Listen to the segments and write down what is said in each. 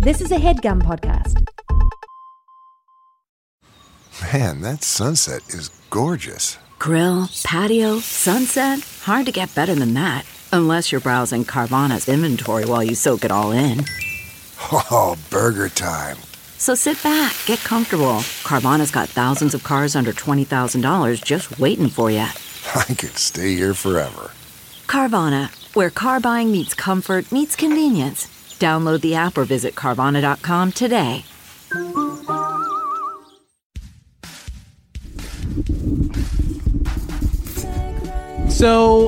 This is a HeadGum podcast. Man, that sunset is gorgeous. Grill, patio, sunset. Hard to get better than that. Unless you're browsing Carvana's inventory while you soak it all in. Oh, burger time. So sit back, get comfortable. Carvana's got thousands of cars under $20,000 just waiting for you. I could stay here forever. Carvana, where car buying meets comfort meets convenience. Download the app or visit Carvana.com today. So,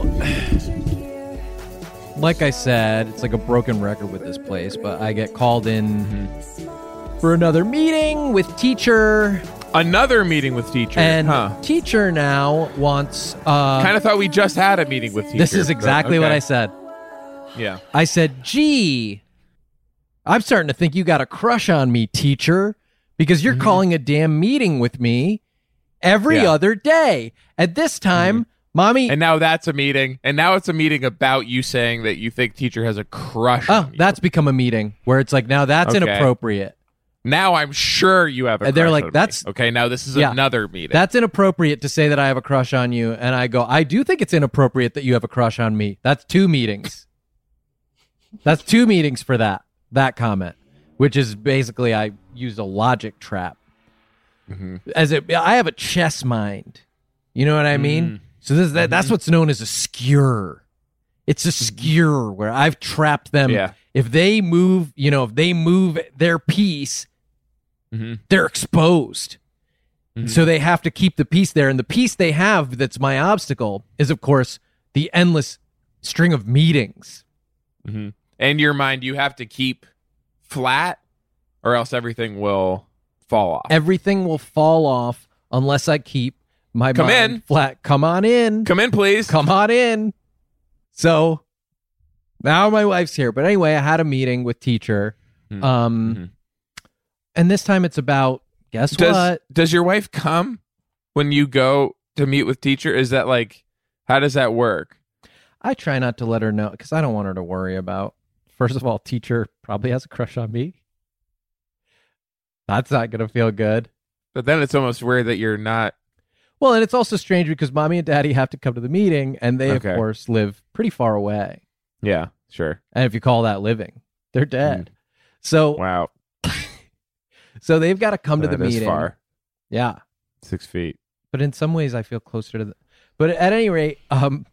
like I said, it's like a broken record with this place, but I get called in for another meeting with teacher. Another meeting with teacher. And teacher now wants... kind of thought we just had a meeting with teacher. This is exactly what I said. Yeah. I said, gee, I'm starting to think you got a crush on me, teacher, because you're calling a damn meeting with me every other day. At this time, Mommy... And now that's a meeting. And now it's a meeting about you saying that you think teacher has a crush on you. That's become a meeting where it's like, now that's inappropriate. Now I'm sure you have a crush they're like, on that's me. Okay, now this is another meeting. That's inappropriate to say that I have a crush on you. And I go, I do think it's inappropriate that you have a crush on me. That's 2 meetings. That's 2 meetings for that comment, which is basically I used a logic trap. I have a chess mind. You know what I mean? So that's what's known as a skewer. It's a skewer where I've trapped them. Yeah. If they move, their piece, they're exposed. So they have to keep the piece there. And the piece they have that's my obstacle is, of course, the endless string of meetings. And your mind you have to keep flat or else everything will fall off. Everything will fall off unless I keep my mind flat. Come on in. Come in, please. Come on in. So now my wife's here. But anyway, I had a meeting with teacher. And this time it's about, what? Does your wife come when you go to meet with teacher? Is that like, how does that work? I try not to let her know because I don't want her to worry about. First of all, teacher probably has a crush on me. That's not going to feel good. But then it's almost weird that you're not. Well, and it's also strange because mommy and daddy have to come to the meeting and they, of course, live pretty far away. Yeah, sure. And if you call that living, they're dead. So, wow. So they've got to come to the meeting. Far. Yeah. 6 feet. But in some ways, I feel closer to But at any rate, the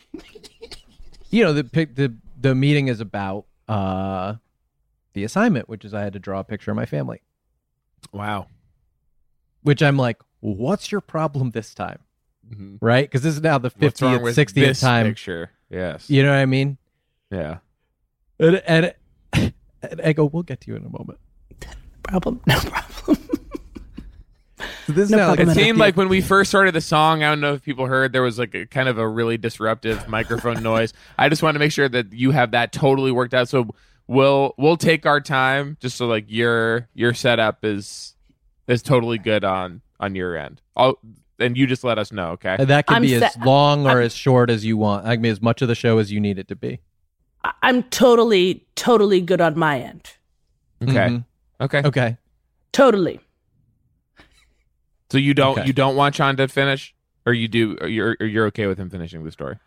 meeting is about the assignment, which is I had to draw a picture of my family. Wow. Which I'm like, what's your problem this time? Right? Because this is now the 50th, 60th time. Picture. Yes. You know what I mean? Yeah. And I go, we'll get to you in a moment. No problem. So this it seemed like when we first started the song, I don't know if people heard, there was like a kind of a really disruptive microphone noise. I just want to make sure that you have that totally worked out. So we'll take our time just so like your setup is totally good on your end. And you just let us know, okay? And that can be as long or as short as you want. I mean, as much of the show as you need it to be. I'm totally good on my end. Okay. Okay. Totally. So you don't want Sean to finish, or you do? Or you're okay with him finishing the story?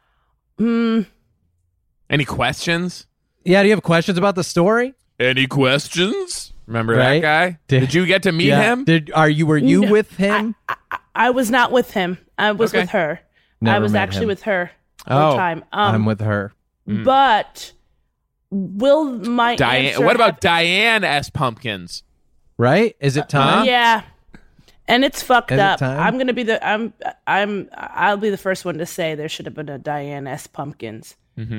Any questions? Yeah. Do you have questions about the story? Any questions? Remember that guy? Did you get to meet him? Were you with him? I was not with him. I was with her. Never I was met actually him. with her all the time. I'm with her. But will my Diane? What about Diane S. Pumpkins? Right? Is it time? Yeah. And it's fucked up. time? I'm gonna be I'll be the first one to say there should have been a Diane S. Pumpkins.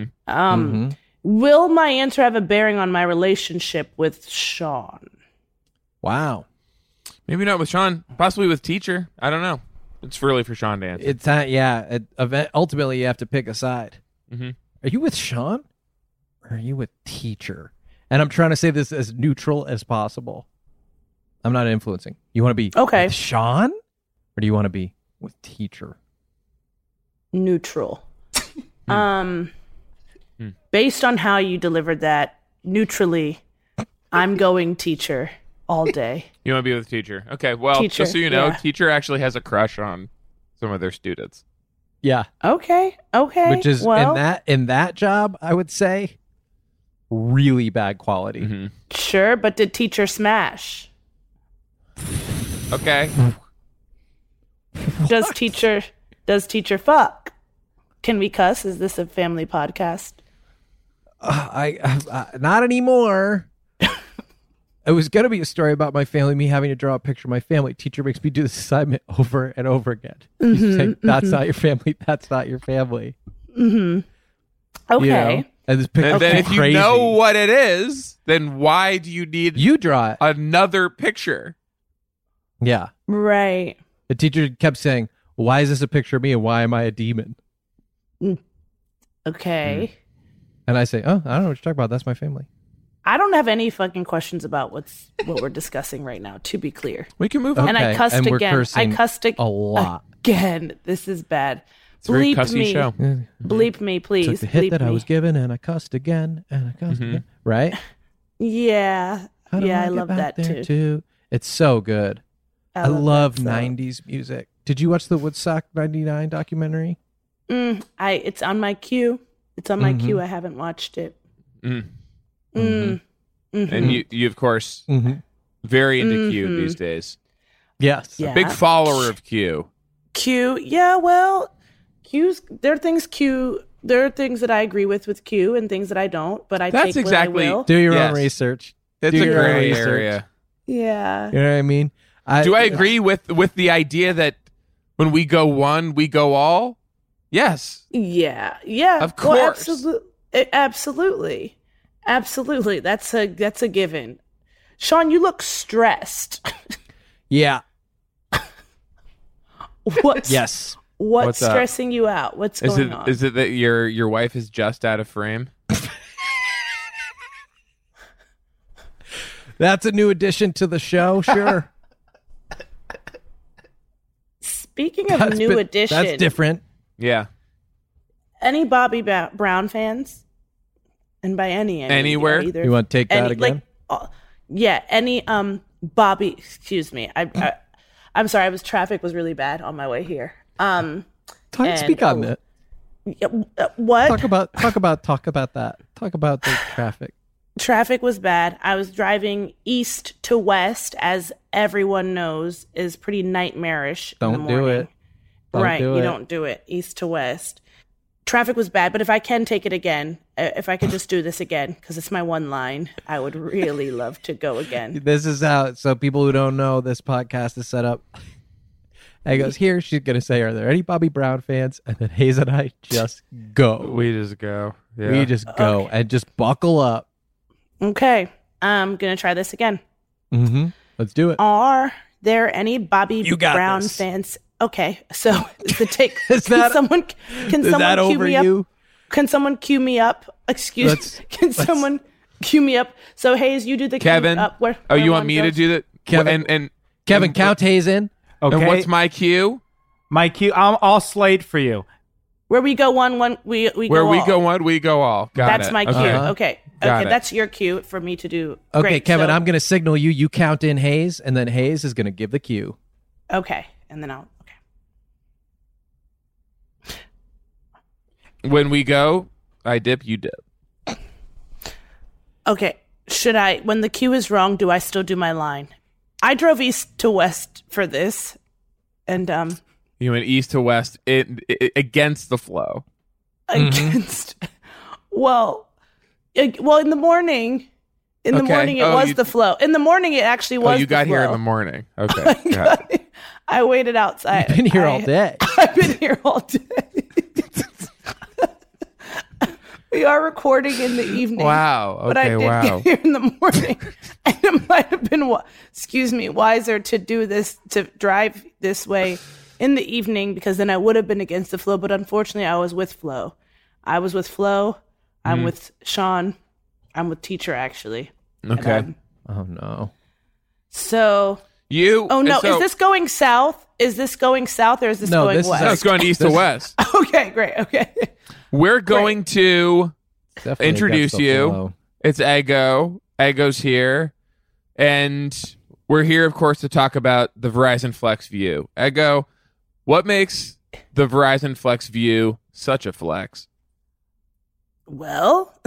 Will my answer have a bearing on my relationship with Sean? Wow. Maybe not with Sean. Possibly with teacher. I don't know. It's early for Sean to answer. It's ultimately you have to pick a side. Mm-hmm. Are you with Sean or are you with teacher? And I'm trying to say this as neutral as possible. I'm not influencing. You want to be with Sean or do you want to be with teacher? Neutral. Based on how you delivered that neutrally, I'm going teacher all day. You want to be with teacher? Okay. Well, Teacher, just so you know, yeah. teacher actually has a crush on some of their students. Yeah. Okay. Which is well, in that job, I would say, really bad quality. Mm-hmm. sure, but did teacher smash? Okay. Does teacher fuck? Can we cuss? Is this a family podcast? I not anymore. It was going to be a story about my family, me having to draw a picture of my family. Teacher makes me do this assignment over and over again. She's saying, that's not your family. That's not your family. Okay. You know? And this picture And then if crazy. you know what it is, then why do you need You draw it. another picture? Yeah. Right. The teacher kept saying, why is this a picture of me and why am I a demon? Okay. And I say, oh, I don't know what you're talking about. That's my family. I don't have any fucking questions about what we're discussing right now, to be clear. We can move on. And I Okay, cussed and we're again. I cursing cussed a lot. again. This is bad. It's a very Bleep cussy me. show. Bleep me, please. Took the hit Bleep that I me. was given and I cussed again and I cussed again. Right? Yeah. How do Yeah, I get love back that there too. It's so good. I love that so. 90s music. Did you watch the Woodstock 99 documentary? It's on my queue. It's on my queue. I haven't watched it. And you of course, very into Q these days. Yes. Yeah. Big follower of Q. Q. Yeah, well, there are things that I agree with Q and things that I don't, but I That's take exactly- what I will. Do your Yes. own research. It's Do a your own gray research. area. Yeah. You know what I mean? Do I agree with the idea that when we go one, we go all? Yes. Yeah. Yeah. Of course. Absolutely. Absolutely. That's a given. Sean, you look stressed. Yeah. What's Yes. What's up? stressing you out? What's going on? Is it that your wife is just out of frame? That's a new addition to the show. Sure. Speaking of new edition, That's different. Yeah. any Bobby Brown fans? And by any Anywhere? either You want to take that again? Any Bobby, excuse me. I'm sorry, traffic was really bad on my way here. Speak on that. What? Talk about that. Talk about the traffic. Traffic was bad. I was driving east to west, as everyone knows is pretty nightmarish. in the Don't do morning. it. Don't Right, do you it. don't do it east to west. Traffic was bad, but if I can take it again, if I could just do this again, because it's my one line, I would really love to go again. This is how, so people who don't know, this podcast is set up. And he goes, here, she's going to say, are there any Bobby Brown fans? And then Hayes and I just go. We just go. Yeah. We just go and just buckle up. Okay, I'm going to try this again. Mm-hmm. Let's do it. Are there any Bobby You got Brown this. fans? Okay, so the take. Is can that- someone Is that cue over me up? you? Can someone cue me up? Someone cue me up? So Hayes, you do the Kevin. cue up. Where you want one me to goes? do that? Kevin. And Kevin, count Hayes in. Okay. And what's my cue? My cue? I'll slate for you. Where we go one, we Where go we all. go one, we go all. Got That's it. my cue. Okay. Okay, Got okay, it. that's your cue for me to do. Okay, Great, Kevin, so- I'm going to signal you. You count in Hayes, and then Hayes is going to give the cue. Okay, and then I'll. Okay. When we go, I dip, you dip. Okay, should I? When the cue is wrong, do I still do my line? I drove east to west for this, and You went east to west against the flow. against. Well, in the morning. In the Okay. morning, it Oh, was you- the flow. In the morning, it actually was. Oh, you the got here in flow. the morning. Okay. got it. I waited outside. Been here all day. I've been here all day. We are recording in the evening. Wow. But I Okay, did wow. get here in the morning. And it might have been, wiser to do this, to drive this way in the evening, because then I would have been against the flow. But unfortunately, I was with Flo. I'm with Sean. I'm with Teacher, actually. Okay. Oh, no. So, You. oh no, so- is this going south? Is this going south or is this No, going this is west? No, it's going east to west. Okay, great. Okay. We're going to Definitely introduce against the you. flow. It's Ego. Eggo's here, and we're here, of course, to talk about the Verizon Flex View. Eggo, what makes the Verizon Flex View such a flex? Well,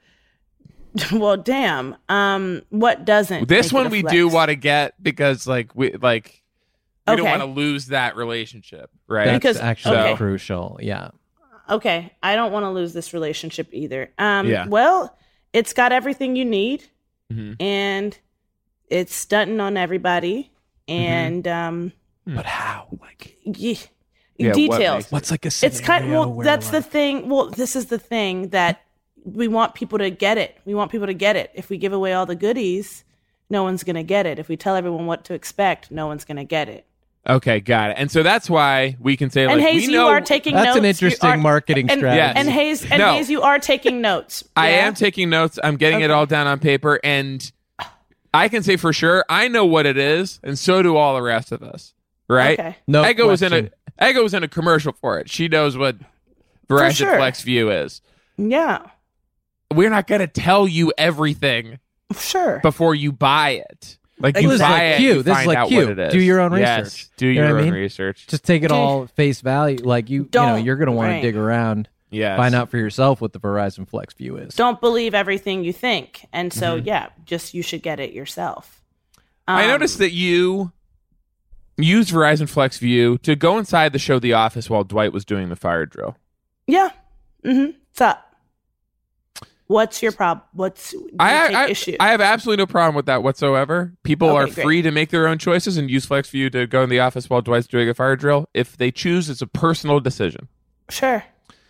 well, damn. What doesn't? This make it one a we flex? do want to get because, we don't Okay. want to lose that relationship, right? That's Because- actually okay. crucial. Yeah. Okay, I don't want to lose this relationship either. Yeah. Well, it's got everything you need, Mhm. and it's stunting on everybody, and But how? Like, Yeah, what details. makes it- what's like a It's kind scenario well. where, That's the like- thing. Well, this is the thing that we want people to get it. We want people to get it. If we give away all the goodies, no one's gonna get it. If we tell everyone what to expect, no one's gonna get it. Okay, got it. And so that's why we can say, And like, Hayes, we you know are taking That's notes. an You interesting are- marketing and, strategy. And Hayes, No. Hayes, you are taking notes. I Yeah? am taking notes. I'm getting it all down on paper, and I can say for sure I know what it is, and so do all the rest of us. Right? Okay. No Eggo was question. in a commercial for it. She knows what Verizon sure. Flex View is. Yeah, We're not going to tell you everything sure. before you buy it. Like you This is buy like it, Q. you This is find like out Q. what it is. Do your own Yes, research. do You know your what I own mean? research. Just take it Okay. all face value. Like you're going to want Right. to dig around, Yes. find out for yourself what the Verizon Flex View is. Don't believe everything you think, and so Mm-hmm. yeah, just you should get it yourself. I noticed that you used Verizon Flex View to go inside the show The Office while Dwight was doing the fire drill. Yeah. Mm-hmm. What's up? What's your problem? What's do you take issue? I have absolutely no problem with that whatsoever. People Okay, are great. free to make their own choices and use Flex View to go in the office while Dwight's doing a fire drill. If they choose, it's a personal decision. Sure.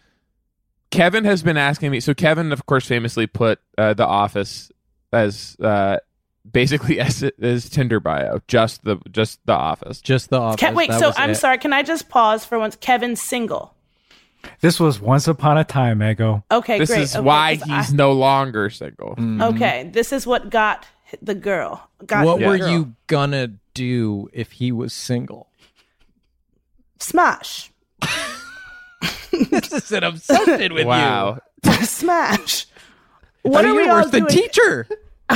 Kevin has been asking me. So Kevin, of course, famously put The Office as basically as his Tinder bio, just the Office. Just the Office. Wait. That So was I'm it. sorry. Can I just pause for once? Kevin's single. This was once upon a time, Eggo. Okay, This great. is Okay, why 'cause he's no longer single. Okay, this is what got the girl. Got What the were girl. you gonna do if he was single? Smash. This is an obsession with Wow. Smash. you. What are we all worse than doing? teacher?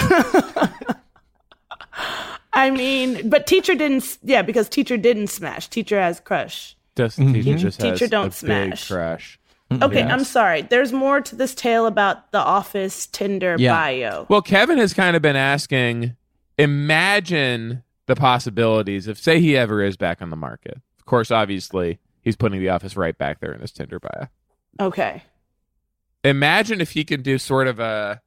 I mean, but teacher didn't. Yeah, because teacher didn't smash. Teacher has crush. Teacher just has Teacher don't a big smash. crush. Okay, I'm sorry. There's more to this tale about the Office Tinder Yeah. bio. Well, Kevin has kind of been asking, imagine the possibilities if, say, he ever is back on the market. Of course, obviously, he's putting The Office right back there in his Tinder bio. Okay. Imagine if he could do sort of a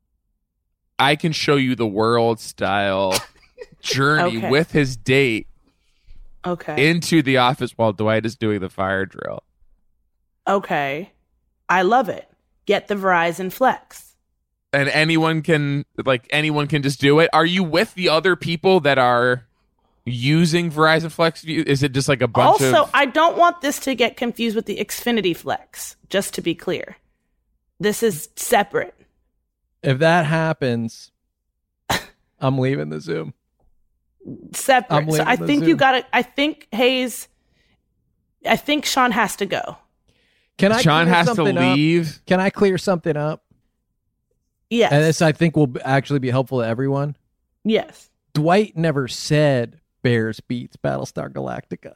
I can show you the world style journey Okay. with his date Okay. into the office while Dwight is doing the fire drill. Okay. I love it. Get the Verizon Flex. And anyone can just do it. Are you with the other people that are using Verizon Flex View? Is it just like a bunch Also, of I don't want this to get confused with the Xfinity Flex, just to be clear. This is separate. If that happens, I'm leaving the Zoom. Separate. I'm So leaving I the think you Zoom. got to I think Hayes I think Sean has to go. Can I Sean clear has to something up? leave? Can I clear something up? Yes. And this, I think, will actually be helpful to everyone. Yes. Dwight never said Bears beats Battlestar Galactica.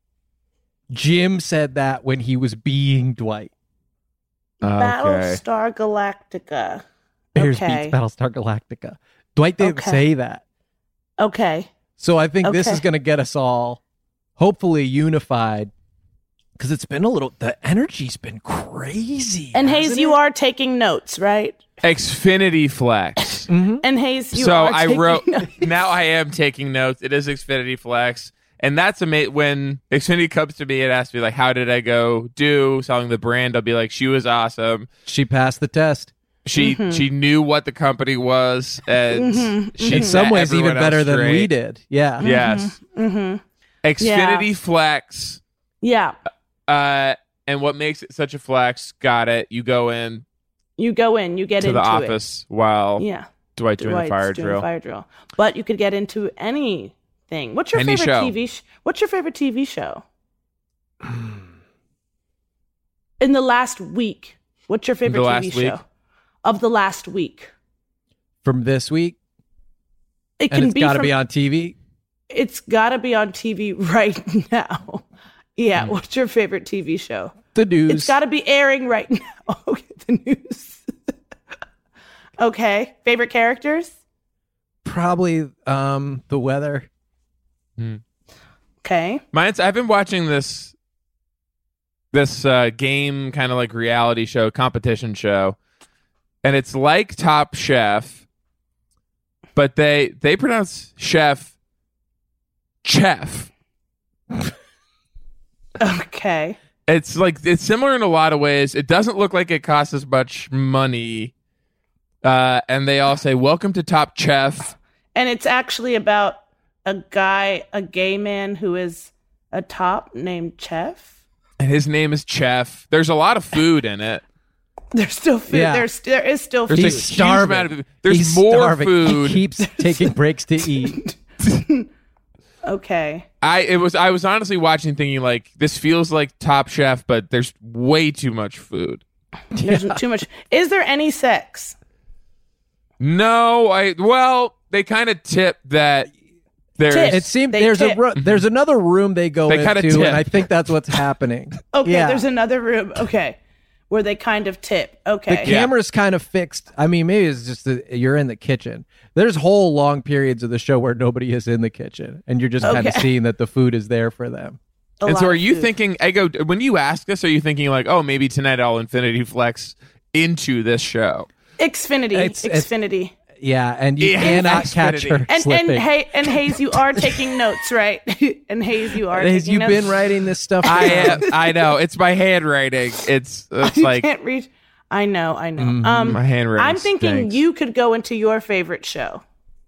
Jim said that when he was being Dwight. Battlestar Galactica. Bears Okay. beats Battlestar Galactica. Dwight didn't Okay. say that. Okay. So I think this Okay. is going to get us all hopefully unified because it's been the energy's been crazy. And Hayes, hasn't you it? are taking notes, right? Xfinity Flex. And Hayes, you So are I taking wrote. notes. Now I am taking notes. It is Xfinity Flex, and that's amazing. When Xfinity comes to me and asks me like, "How did I go do selling the brand?" I'll be like, "She was awesome. She passed the test. She knew what the company was, and she In some set ways, even everyone else better than we straight." did. Yeah. Yes. Xfinity Flex. Yeah. And what makes it such a flex? Got it. You go in You go in, you get to into the office while it. Yeah. Dwight's doing the Dwight's fire doing drill. fire drill. But you could get into anything. What's your Any favorite show. TV What's your favorite TV show? In the last week. What's your favorite The TV last week? show? Of the last week. from this week, It and can it's got to from- be on TV. It's got to be on TV right now. Yeah. What's your favorite TV show? The news. It's got to be airing right now. Okay, the news. Okay. Favorite characters? Probably the weather. Okay. I've been watching this game kind of like reality show, competition show, and it's like Top Chef, but they pronounce chef. Okay. It's similar in a lot of ways. It doesn't look like it costs as much money, and they all say welcome to Top Chef. And it's actually about a gay man who is a top named Chef. And his name is Chef. There's a lot of food in it. There's still food. Yeah. There is still There's food. a He's huge starving. amount of There's He's more starving. food. He keeps taking breaks to eat. Okay. I was honestly watching thinking like this feels like Top Chef, but there's way too much food. There's too much. Is there any sex? No, they kind of tip that there's Tip. It seems They tip. there's another room they go They kinda into, tip. and I think that's what's happening. Okay, Yeah. there's another room. Okay. Where they kind of tip. The Okay. camera's kind of fixed. I mean, maybe it's just that you're in the kitchen. There's whole long periods of the show where nobody is in the kitchen, and you're just kind of Okay. seeing that the food is there for them. A And lot so are of you food. thinking, when you ask this, are you thinking like, oh, maybe tonight I'll Infinity Flex into this show? Xfinity. It's- Xfinity. Yeah, and you Yeah, cannot Xfinity. catch her And slipping. Hayes, you are taking notes, right? And Hayes, you are Hayes, taking you've notes. been writing this stuff. I down. am. I know. It's my handwriting. It's You like can't read. I know. my handwriting. I'm thinking stinks. you could go into your favorite show.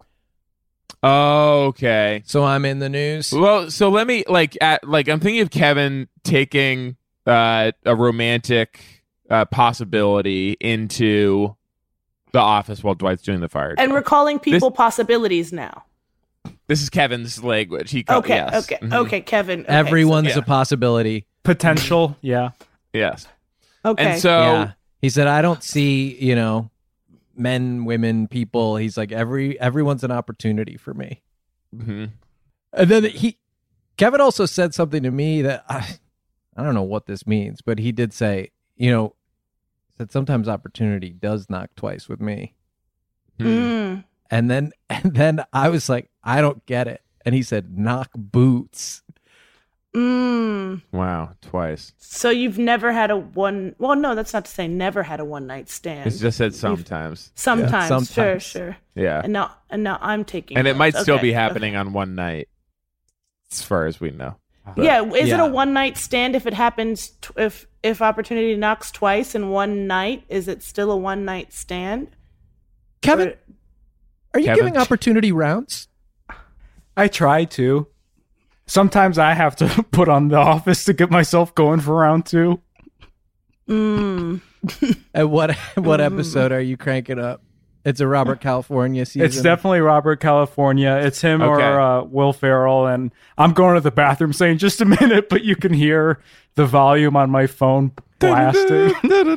Oh, okay. So I'm in the news. Well, so let me I'm thinking of Kevin taking a romantic possibility into the office while Dwight's doing the fire. And drill. we're calling people possibilities now. This is Kevin's language. He Okay, yes. okay, Mhm. okay, Kevin. Okay, Everyone's yeah. a possibility. Potential, yeah. Yes. okay. And so Yeah. He said, I don't see, men, women, people. He's like, everyone's an opportunity for me. mhm. And then Kevin also said something to me that I don't know what this means, but he did say, said sometimes opportunity does knock twice with me. Mm. And then I was like, I don't get it. And he said, knock boots. Mm. Wow, twice. So you've never had well, no, that's not to say never had a one night stand. It's just said sometimes. Sometimes, Yeah, sometimes. sure. Yeah. And now I'm taking And it notes. might still Okay, be happening on one night, as far as we know. okay. Yeah, is it Yeah. a one night stand if it happens if opportunity knocks twice in one night? Is it still a one night stand? Kevin, Or- are you Kevin? giving opportunity rounds? I try to. Sometimes I have to put on The Office to get myself going for round two. Mm. And what episode are you cranking up? It's a Robert California season. It's definitely Robert California. It's him Okay. or Will Ferrell. And I'm going to the bathroom saying, just a minute, but you can hear the volume on my phone blasting.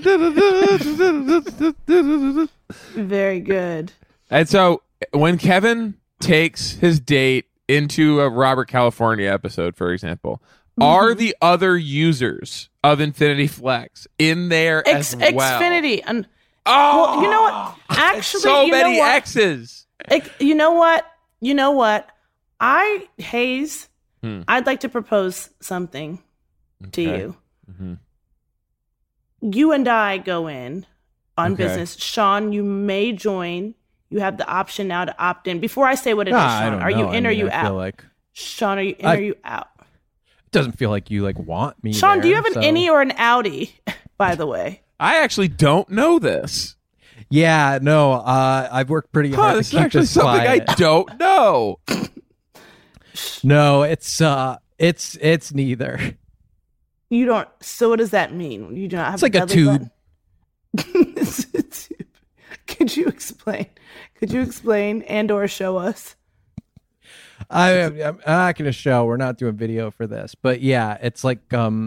Very good. And so when Kevin takes his date into a Robert California episode, for example, are the other users of Infinity Flex in there as well? Xfinity. And Oh, well, you know what? Actually, so you know many what? X's. You know what? Hayes, I'd like to propose something to Okay. you. Mhm. You and I go in on Okay. business. Sean, you may join. You have the option now to opt in. Before I say what it is, I Sean, don't are you know. in I or mean, you I feel out? like Sean, are you in I- or you out? it doesn't feel like you want me. Sean, do you there, have an so- innie or an outie, by the way? I actually don't know this. Yeah, no. I've worked pretty Huh, hard this to is keep actually this something quiet. I don't know. No, it's neither. You don't. So what does that mean? You do not have It's like a belly tube. button? It's a tube. Could you explain? Could you explain and/or show us? I'm not going to show. We're not doing video for this, but yeah, it's like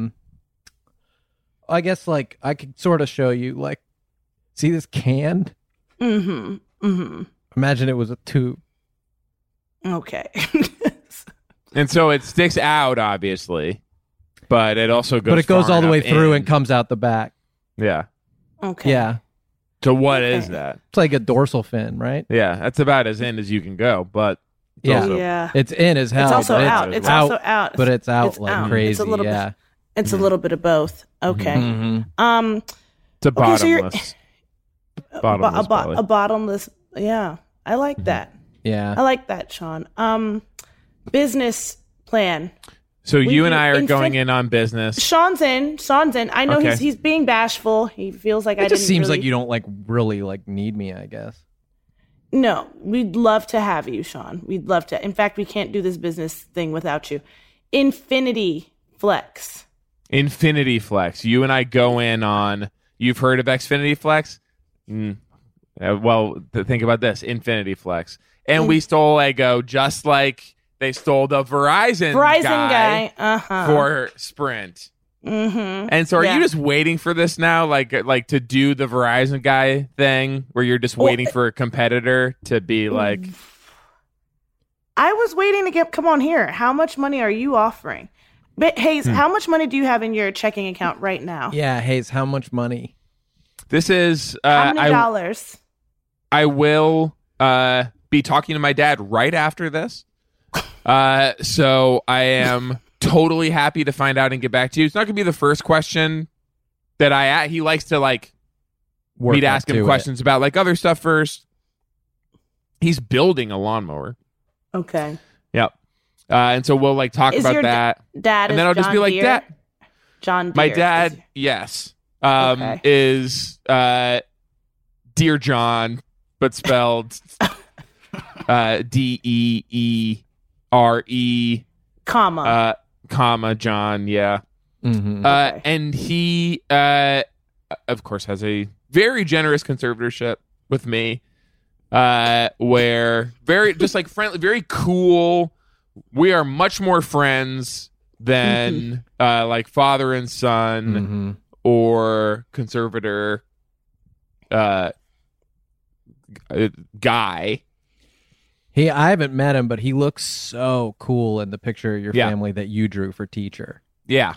I guess like I could sort of show you. Like, see this can? Mm-hmm. Mm-hmm. Imagine it was a tube. Okay. And so it sticks out, obviously, but it also goes. But it goes far all the way enough through in. and comes out the back. Yeah. Okay. Yeah. So what is that? It's like a dorsal fin, right? Yeah, that's about as in as you can go, but it's Yeah. also- Yeah. It's in as hell. It's also but out. It's also out. But it's out It's like out. crazy. It's a little yeah. bit. It's a little bit of both. Okay. Mhm. It's a Okay, so you're- bottomless. Bottomless belly. a bottomless. Yeah, I like that. Yeah. I like that, Sean. Business plan. So you and do I are infin- going in on business. Sean's in. I know Okay. he's being bashful. He feels like I It just didn't seems really- like you don't like really like need me, I guess. No, we'd love to have you, Sean. We'd love to. In fact, we can't do this business thing without you. Infinity Flex. Infinity Flex. You and I go in on. You've heard of Xfinity Flex? Think about this: Infinity Flex, and we stole Lego just like they stole the Verizon guy. for Sprint. Mm-hmm. And so, are Yeah. you just waiting for this now, like to do the Verizon guy thing, where you're just waiting for a competitor to be like, I was waiting to get. Come on here. How much money are you offering? But Hayes, how much money do you have in your checking account right now? Yeah, Hayes, how much money? "This is How many dollars? I will be talking to my dad right after this. So I am totally happy to find out and get back to you. It's not going to be the first question that he likes to like Work me to up ask him to questions about like other stuff first. He's building a lawnmower. Okay. Yep. And so we'll like talk Is about your that. Dad, And then is I'll just John be like, Deere? Dad. John Deere. My dad, yes, Okay. is Dear John, but spelled DEERE, comma. John, yeah. Mhm. Okay. And he, of course, has a very generous conservatorship with me, where very just like friendly, very cool. We are much more friends than like father and son Mhm. or conservator guy. I haven't met him, but he looks so cool in the picture of your Yeah. family that you drew for teacher. Yeah.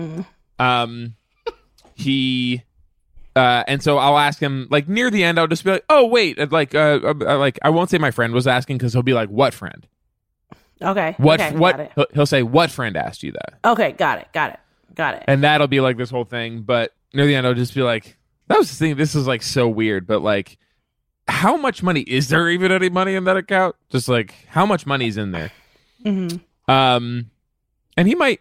He and so I'll ask him like near the end. I'll just be like, "Oh wait, like I won't say my friend was asking because he'll be like, "What friend? Okay. What? Okay, what?" got it. He'll say, "What friend asked you that?" Okay, got it. And that'll be like this whole thing. But near the end, I'll just be like, "That was the thing. This is like so weird." But like, how much money is there even any money in that account? Just like how much money's in there? Mm-hmm. And he might.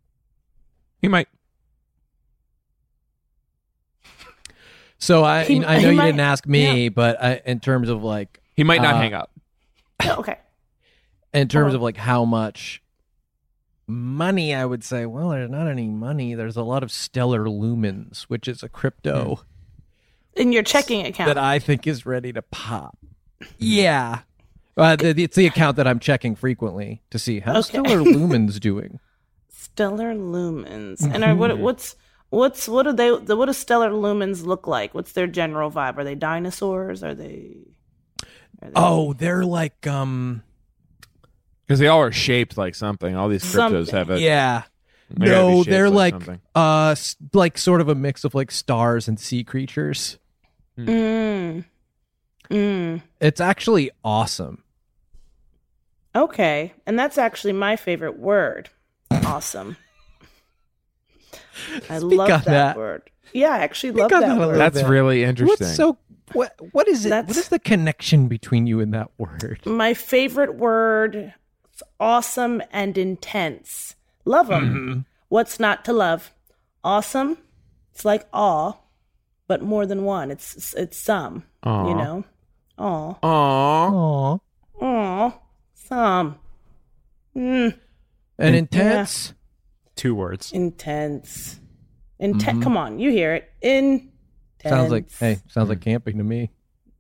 So I know he you might- didn't ask me, but in terms of like He might not hang up. Okay. in terms of like how much money, I would say, well, there's not any money. There's a lot of stellar lumens, which is a crypto In your checking account. that I think is ready to pop. Yeah. It's the account that I'm checking frequently to see how Okay. Stellar Lumen's doing. Stellar lumens. And what do stellar lumens look like? What's their general vibe? Are they dinosaurs? Are they Oh, they're like Because they all are shaped like something. All these cryptos have it. yeah. They gotta be No, shaped they're like something. like sort of a mix of like stars and sea creatures. It's actually awesome. Okay. And that's actually my favorite word. Awesome. I love on that, that. word. Yeah, I actually love on that that a word. little That's bit. really interesting. What's so what is it? What That's- is the connection between you and that word? My favorite word. It's awesome and intense. Love them. What's not to love? Awesome. It's like awe, but more than one. It's some. Aw. You know. Aw. Aww. Aw. Aw. Some. And intense. 2 words. Intense. Come on, you hear it. Intense. Sounds like camping to me.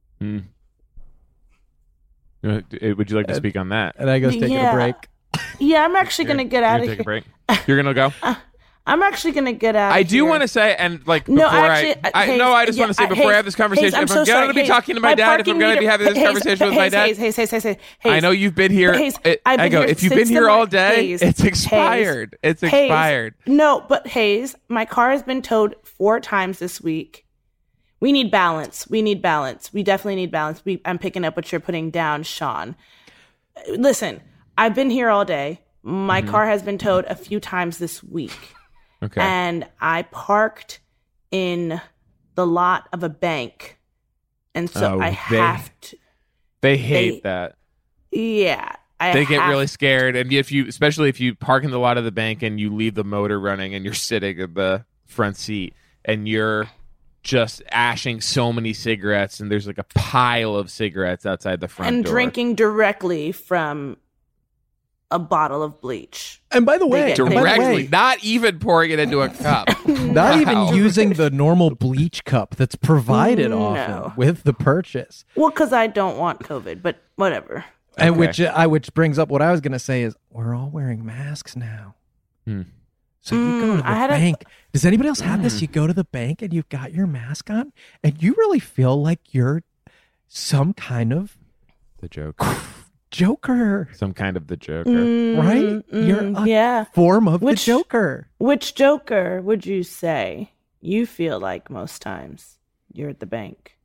Would you like to speak on that? And I go taking a Yeah. break. Yeah, I'm actually gonna get out You're of gonna here. take a break. You're gonna go. I'm actually going to get out of I do here. want to say, and like before No, actually, I just want to say before I have this conversation, Hayes, if I'm going to be talking to my dad, if I'm going to be having this conversation with my dad, Hayes, I know you've been here. I go, if you've been here all day, it's expired. It's expired. No, but Hayes, my car has been towed 4 times this week. We need balance. We definitely need balance. I'm picking up what you're putting down, Sean. Listen, I've been here all day. My car has been towed a few times this week. Okay. And I parked in the lot of a bank. And so I have to. They hate that. Yeah. They get really scared. And especially if you park in the lot of the bank and you leave the motor running and you're sitting in the front seat and you're just ashing so many cigarettes and there's like a pile of cigarettes outside the front door. And drinking directly from a bottle of bleach. And by the way, directly, not even pouring it into a cup. Not even using the normal bleach cup that's provided often with the purchase. Well, because I don't want COVID, but whatever. And which brings up what I was going to say is we're all wearing masks now. So you go to the bank. Does anybody else have this? You go to the bank and you've got your mask on and you really feel like you're some kind of the Joker. Some kind of the Joker. Right? You're a form of the Joker. Which Joker would you say you feel like most times you're at the bank?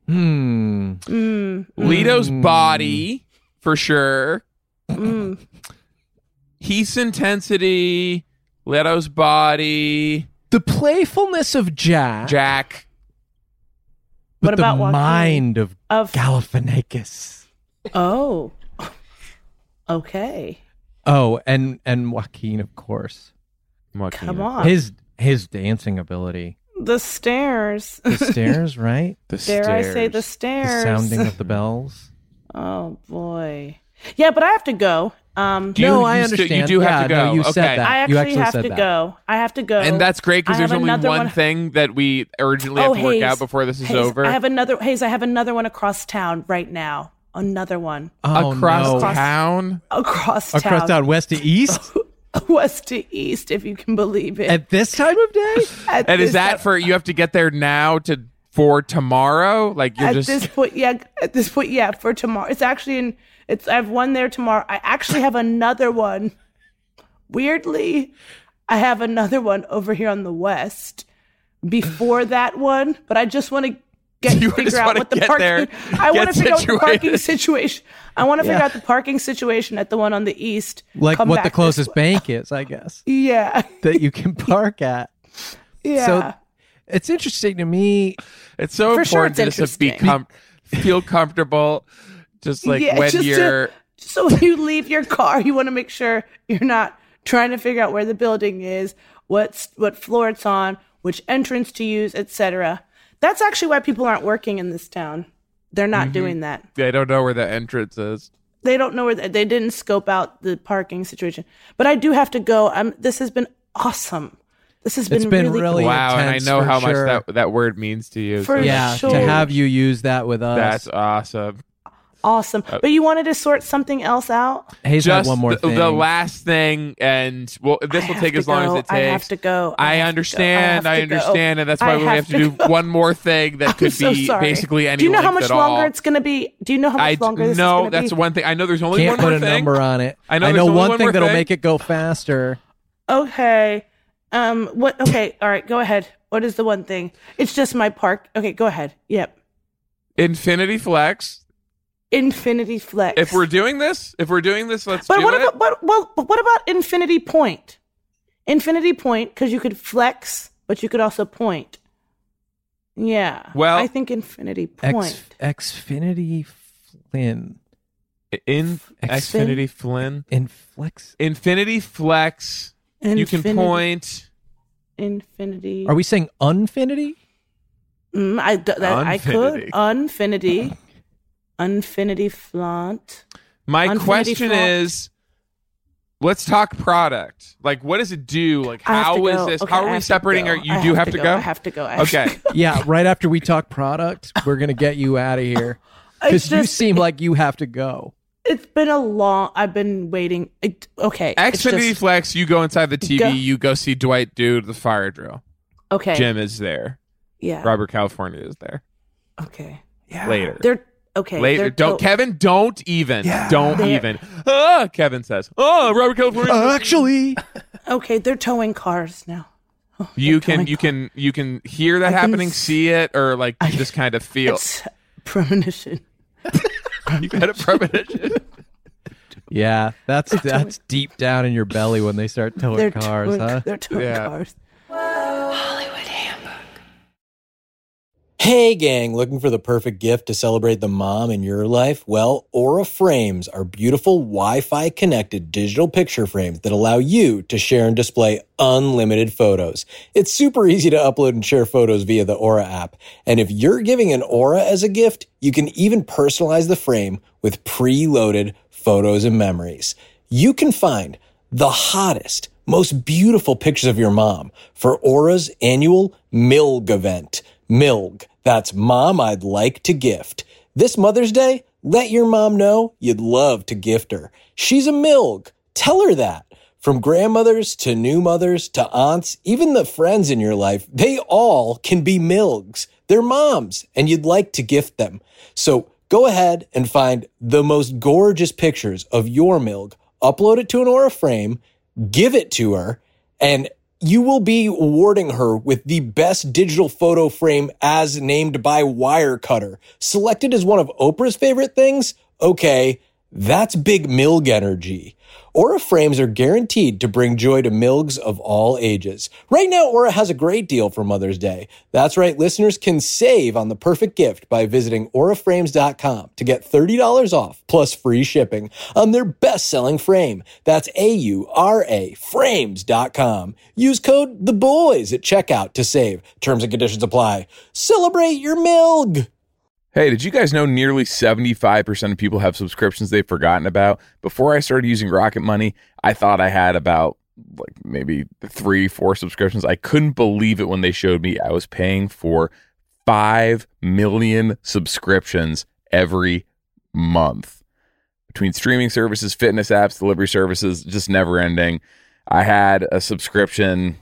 Leto's body, for sure. Heath's intensity, Leto's body. The playfulness of Jack. What about the Joaquin? Mind of Galifianakis. Oh. Okay. Oh, and Joaquin, of course. Come on. His dancing ability. The stairs. The stairs, right? Dare I say the stairs? The sounding of the bells. Oh boy. Yeah, but I have to go. No, I understand. You do have to go. No, you said that. I actually have said to that. go. I have to go. And that's great because there's only one thing that we urgently have to work out before this is over. I have another one across town right now. Another one. Oh, across town? Across town. Across town, west to east? West to east, if you can believe it. At this time of day? And is that for, you have to get there now for tomorrow? Like you're at this point, yeah, for tomorrow. It's actually I have one there tomorrow. I actually have another one. Weirdly, I have another one over here on the west before that one, but I just want to figure out what the parking. I want to figure out the parking situation. I want to figure out the parking situation at the one on the east. Like what the closest bank is, I guess. Yeah. That you can park at. Yeah. So it's interesting to me. It's so important to just feel comfortable. Just like so when you leave your car, you want to make sure you're not trying to figure out where the building is, what floor it's on, which entrance to use, etc. That's actually why people aren't working in this town. They're not doing that. They don't know where the entrance is. They don't know they didn't scope out the parking situation. But I do have to go. This has been awesome. This has been really wow, and I know how much that word means to you. For sure. To have you use that with us. That's awesome. Awesome. But you wanted to sort something else out? Hayes had one more thing. The last thing, and this will take as long as it takes. I have to go. I understand, and that's why we have to do one more thing that could be basically any. Do you know how much longer all. It's going to be? Do you know how much longer this is going to be? No, that's one thing. I know there's only Can't one more thing. Can't put a number on it. I know one thing that'll make it go faster. Okay. What? Okay. All right. Go ahead. What is the one thing? It's just my park. Okay. Go ahead. Yep. Infinity Flex. If we're doing this, let's do it. But what about Infinity Point? Infinity Point, because you could flex, but you could also point. Yeah. Well, I think Infinity Point. Xfinity Flynn. Xfinity Flynn. Infinity Flex. You can point. Infinity. Are we saying unfinity? I could. Unfinity. Unfinity Flaunt. My question is, let's talk product. Like, what does it do? Like, how is this? Okay, how are we separating? You do have to go? I have to go. Okay. Yeah, right after we talk product, we're going to get you out of here. Because you seem like you have to go. It's been I've been waiting. Okay. Xfinity Flex, you go inside the TV, you go see Dwight do the fire drill. Okay. Jim is there. Yeah. Robert California is there. Okay. Yeah. Later. They're okay. Later. Kevin, don't even. Yeah. Don't even. Kevin says, Robert California. Actually. Okay, they're towing cars now. You can hear that happening, see it, or like you just kind of feel. It's premonition. You got a premonition. Yeah, that's deep down in your belly when they start towing cars, huh? They're towing cars. Hey gang, looking for the perfect gift to celebrate the mom in your life? Well, Aura Frames are beautiful Wi-Fi connected digital picture frames that allow you to share and display unlimited photos. It's super easy to upload and share photos via the Aura app. And if you're giving an Aura as a gift, you can even personalize the frame with preloaded photos and memories. You can find the hottest, most beautiful pictures of your mom for Aura's annual MILG event. MILG. That's Mom I'd Like to Gift. This Mother's Day, let your mom know you'd love to gift her. She's a MILG. Tell her that. From grandmothers to new mothers to aunts, even the friends in your life, they all can be MILGs. They're moms, and you'd like to gift them. So go ahead and find the most gorgeous pictures of your MILG, upload it to an Aura frame, give it to her, and you will be awarding her with the best digital photo frame as named by Wirecutter. Selected as one of Oprah's favorite things? Okay, that's big MILG energy. Aura frames are guaranteed to bring joy to MILGs of all ages. Right now, Aura has a great deal for Mother's Day. That's right, listeners can save on the perfect gift by visiting auraframes.com to get $30 off plus free shipping on their best-selling frame. That's AURA frames.com. Use code THEBOYS at checkout to save. Terms and conditions apply. Celebrate your MILG! Hey, did you guys know nearly 75% of people have subscriptions they've forgotten about? Before I started using Rocket Money, I thought I had about maybe 3-4 subscriptions. I couldn't believe it when they showed me I was paying for 5 million subscriptions every month. Between streaming services, fitness apps, delivery services, just never ending. I had a subscription.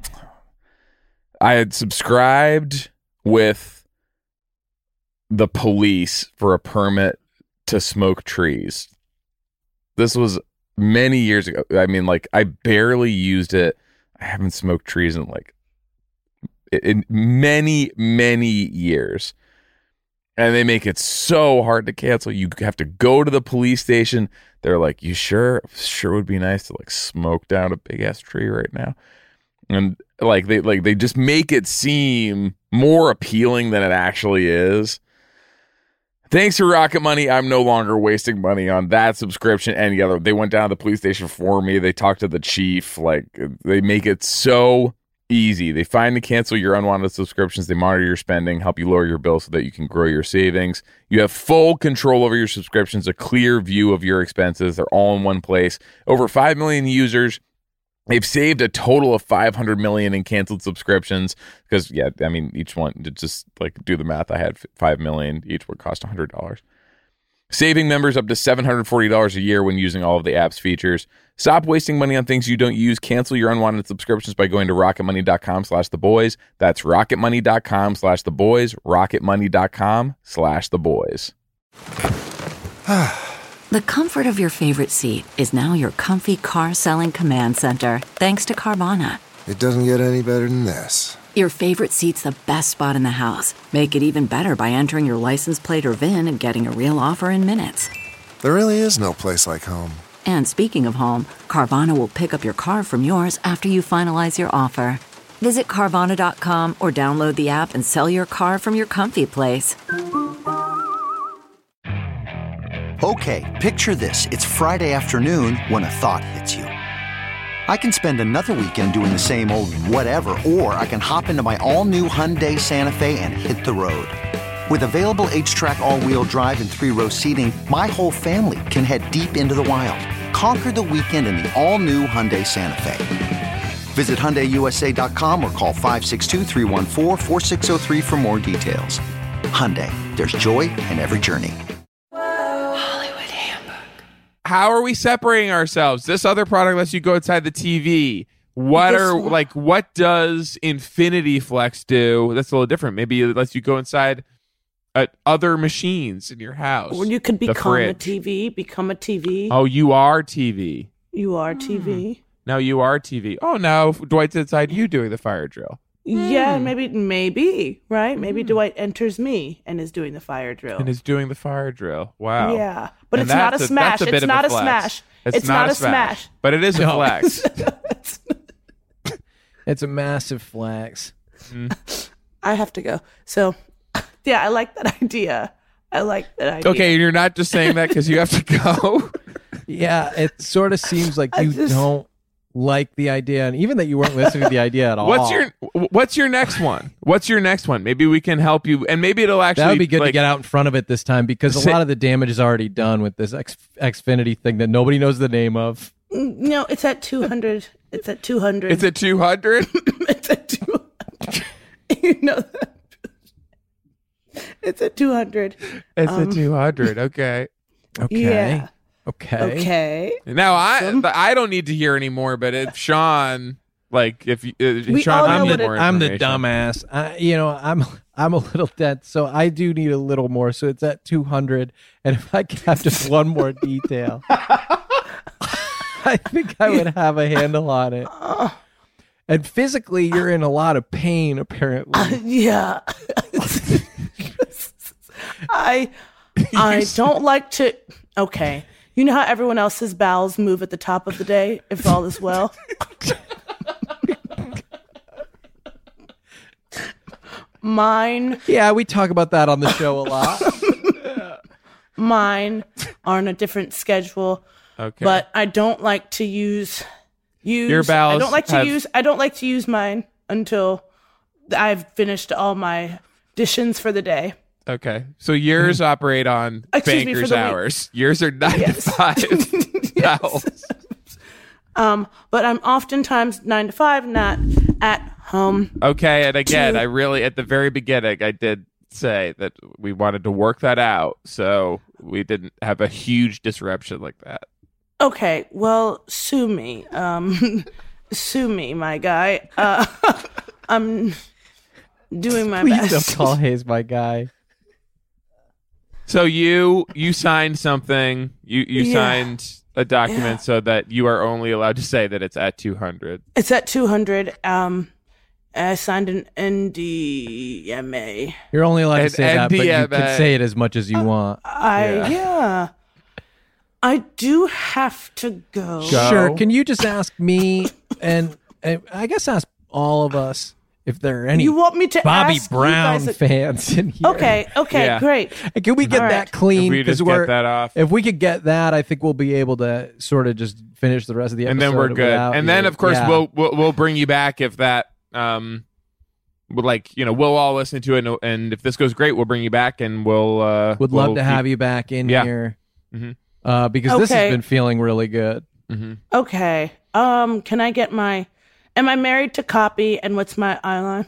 I had subscribed with the police for a permit to smoke trees. This was many years ago. I mean, I barely used it. I haven't smoked trees in many, many years. And they make it so hard to cancel. You have to go to the police station. They're like, you sure? Sure would be nice to smoke down a big ass tree right now. And they just make it seem more appealing than it actually is. Thanks to Rocket Money, I'm no longer wasting money on that subscription. Any other. They went down to the police station for me. They talked to the chief. They make it so easy. They find and cancel your unwanted subscriptions. They monitor your spending, help you lower your bill so that you can grow your savings. You have full control over your subscriptions, a clear view of your expenses. They're all in one place. Over 5 million users. They've saved a total of $500 million in canceled subscriptions because, each one, to just do the math, I had 5 million. Each would cost $100. Saving members up to $740 a year when using all of the app's features. Stop wasting money on things you don't use. Cancel your unwanted subscriptions by going to rocketmoney.com/theboys. That's rocketmoney.com/theboys. rocketmoney.com/theboys. The comfort of your favorite seat is now your comfy car-selling command center, thanks to Carvana. It doesn't get any better than this. Your favorite seat's the best spot in the house. Make it even better by entering your license plate or VIN and getting a real offer in minutes. There really is no place like home. And speaking of home, Carvana will pick up your car from yours after you finalize your offer. Visit Carvana.com or download the app and sell your car from your comfy place. Okay, picture this. It's Friday afternoon when a thought hits you. I can spend another weekend doing the same old whatever, or I can hop into my all-new Hyundai Santa Fe and hit the road. With available H-Track all-wheel drive and 3-row seating, my whole family can head deep into the wild. Conquer the weekend in the all-new Hyundai Santa Fe. Visit HyundaiUSA.com or call 562-314-4603 for more details. Hyundai, there's joy in every journey. how are we separating ourselves? This other product lets you go outside the TV. What does Infinity Flex do? That's a little different. Maybe it lets you go inside other machines in your house. Or you could become a fridge. TV. Become a TV. Oh, you are TV. You are TV. Now you are TV. Oh, now Dwight's inside you doing the fire drill. Yeah, maybe, right? Maybe Dwight enters me and is doing the fire drill. And is doing the fire drill. Wow. Yeah. But And it's not a smash. that's bit It's of not a flex. smash. It's not a smash. But it is a flex. It's a massive flex. I have to go. So, yeah, I like that idea. Okay, and you're not just saying that because you have to go. Yeah, it sort of seems like you don't like the idea, and even that you weren't listening to the idea at all. What's your next one? What's your next one? Maybe we can help you, and maybe it'll actually. That would be good to get out in front of it this time because a lot of the damage is already done with this Xfinity thing that nobody knows the name of. No, it's at 200. It's at 200. It's at 200. It's at 200. You know that. It's at 200. It's at 200. Okay. Yeah. Okay. Now I don't need to hear anymore. But if Sean, Sean, I'm needs the more dumbass. I'm a little dense, so I do need a little more. So it's at 200, and if I could have just one more detail, I think I would have a handle on it. And physically, you're in a lot of pain, apparently. Yeah. I don't like to. Okay. You know how everyone else's bowels move at the top of the day if all is well? Mine. Yeah, we talk about that on the show a lot. Mine are on a different schedule. Okay. But I don't like to use your bowels. I don't like to use mine until I've finished all my dishes for the day. Okay, so yours operate on banker's hours. Yours are 9 to 5 bowels. But I'm oftentimes 9 to 5, not at home. Okay, and again, I really at the very beginning I did say that we wanted to work that out, so we didn't have a huge disruption like that. Okay, well, sue me. Sue me, my guy. I'm doing my Please best. don't call Hayes my guy. So you signed something. You signed a document so that you are only allowed to say that it's at 200. It's at 200. I signed an NDMA. You're only allowed to say that, but you NDMA. can say it as much as you want. I do have to go. Sure. Can you just ask me and I guess ask all of us if there are any You want me to Bobby ask you Brown guys fans in here? Okay, Yeah. great. And can we get All that right. clean? If we just Because get that off. If we could get that, I think we'll be able to sort of just finish the rest of the episode. And then we're good. without And then you. of course Yeah. we'll bring you back if that we'll all listen to it and if this goes great we'll bring you back and we'll would love to have you back in here. Mhm. Because this has been feeling really good. Okay. Can I get my? Am I married to Copy? And what's my eyeline?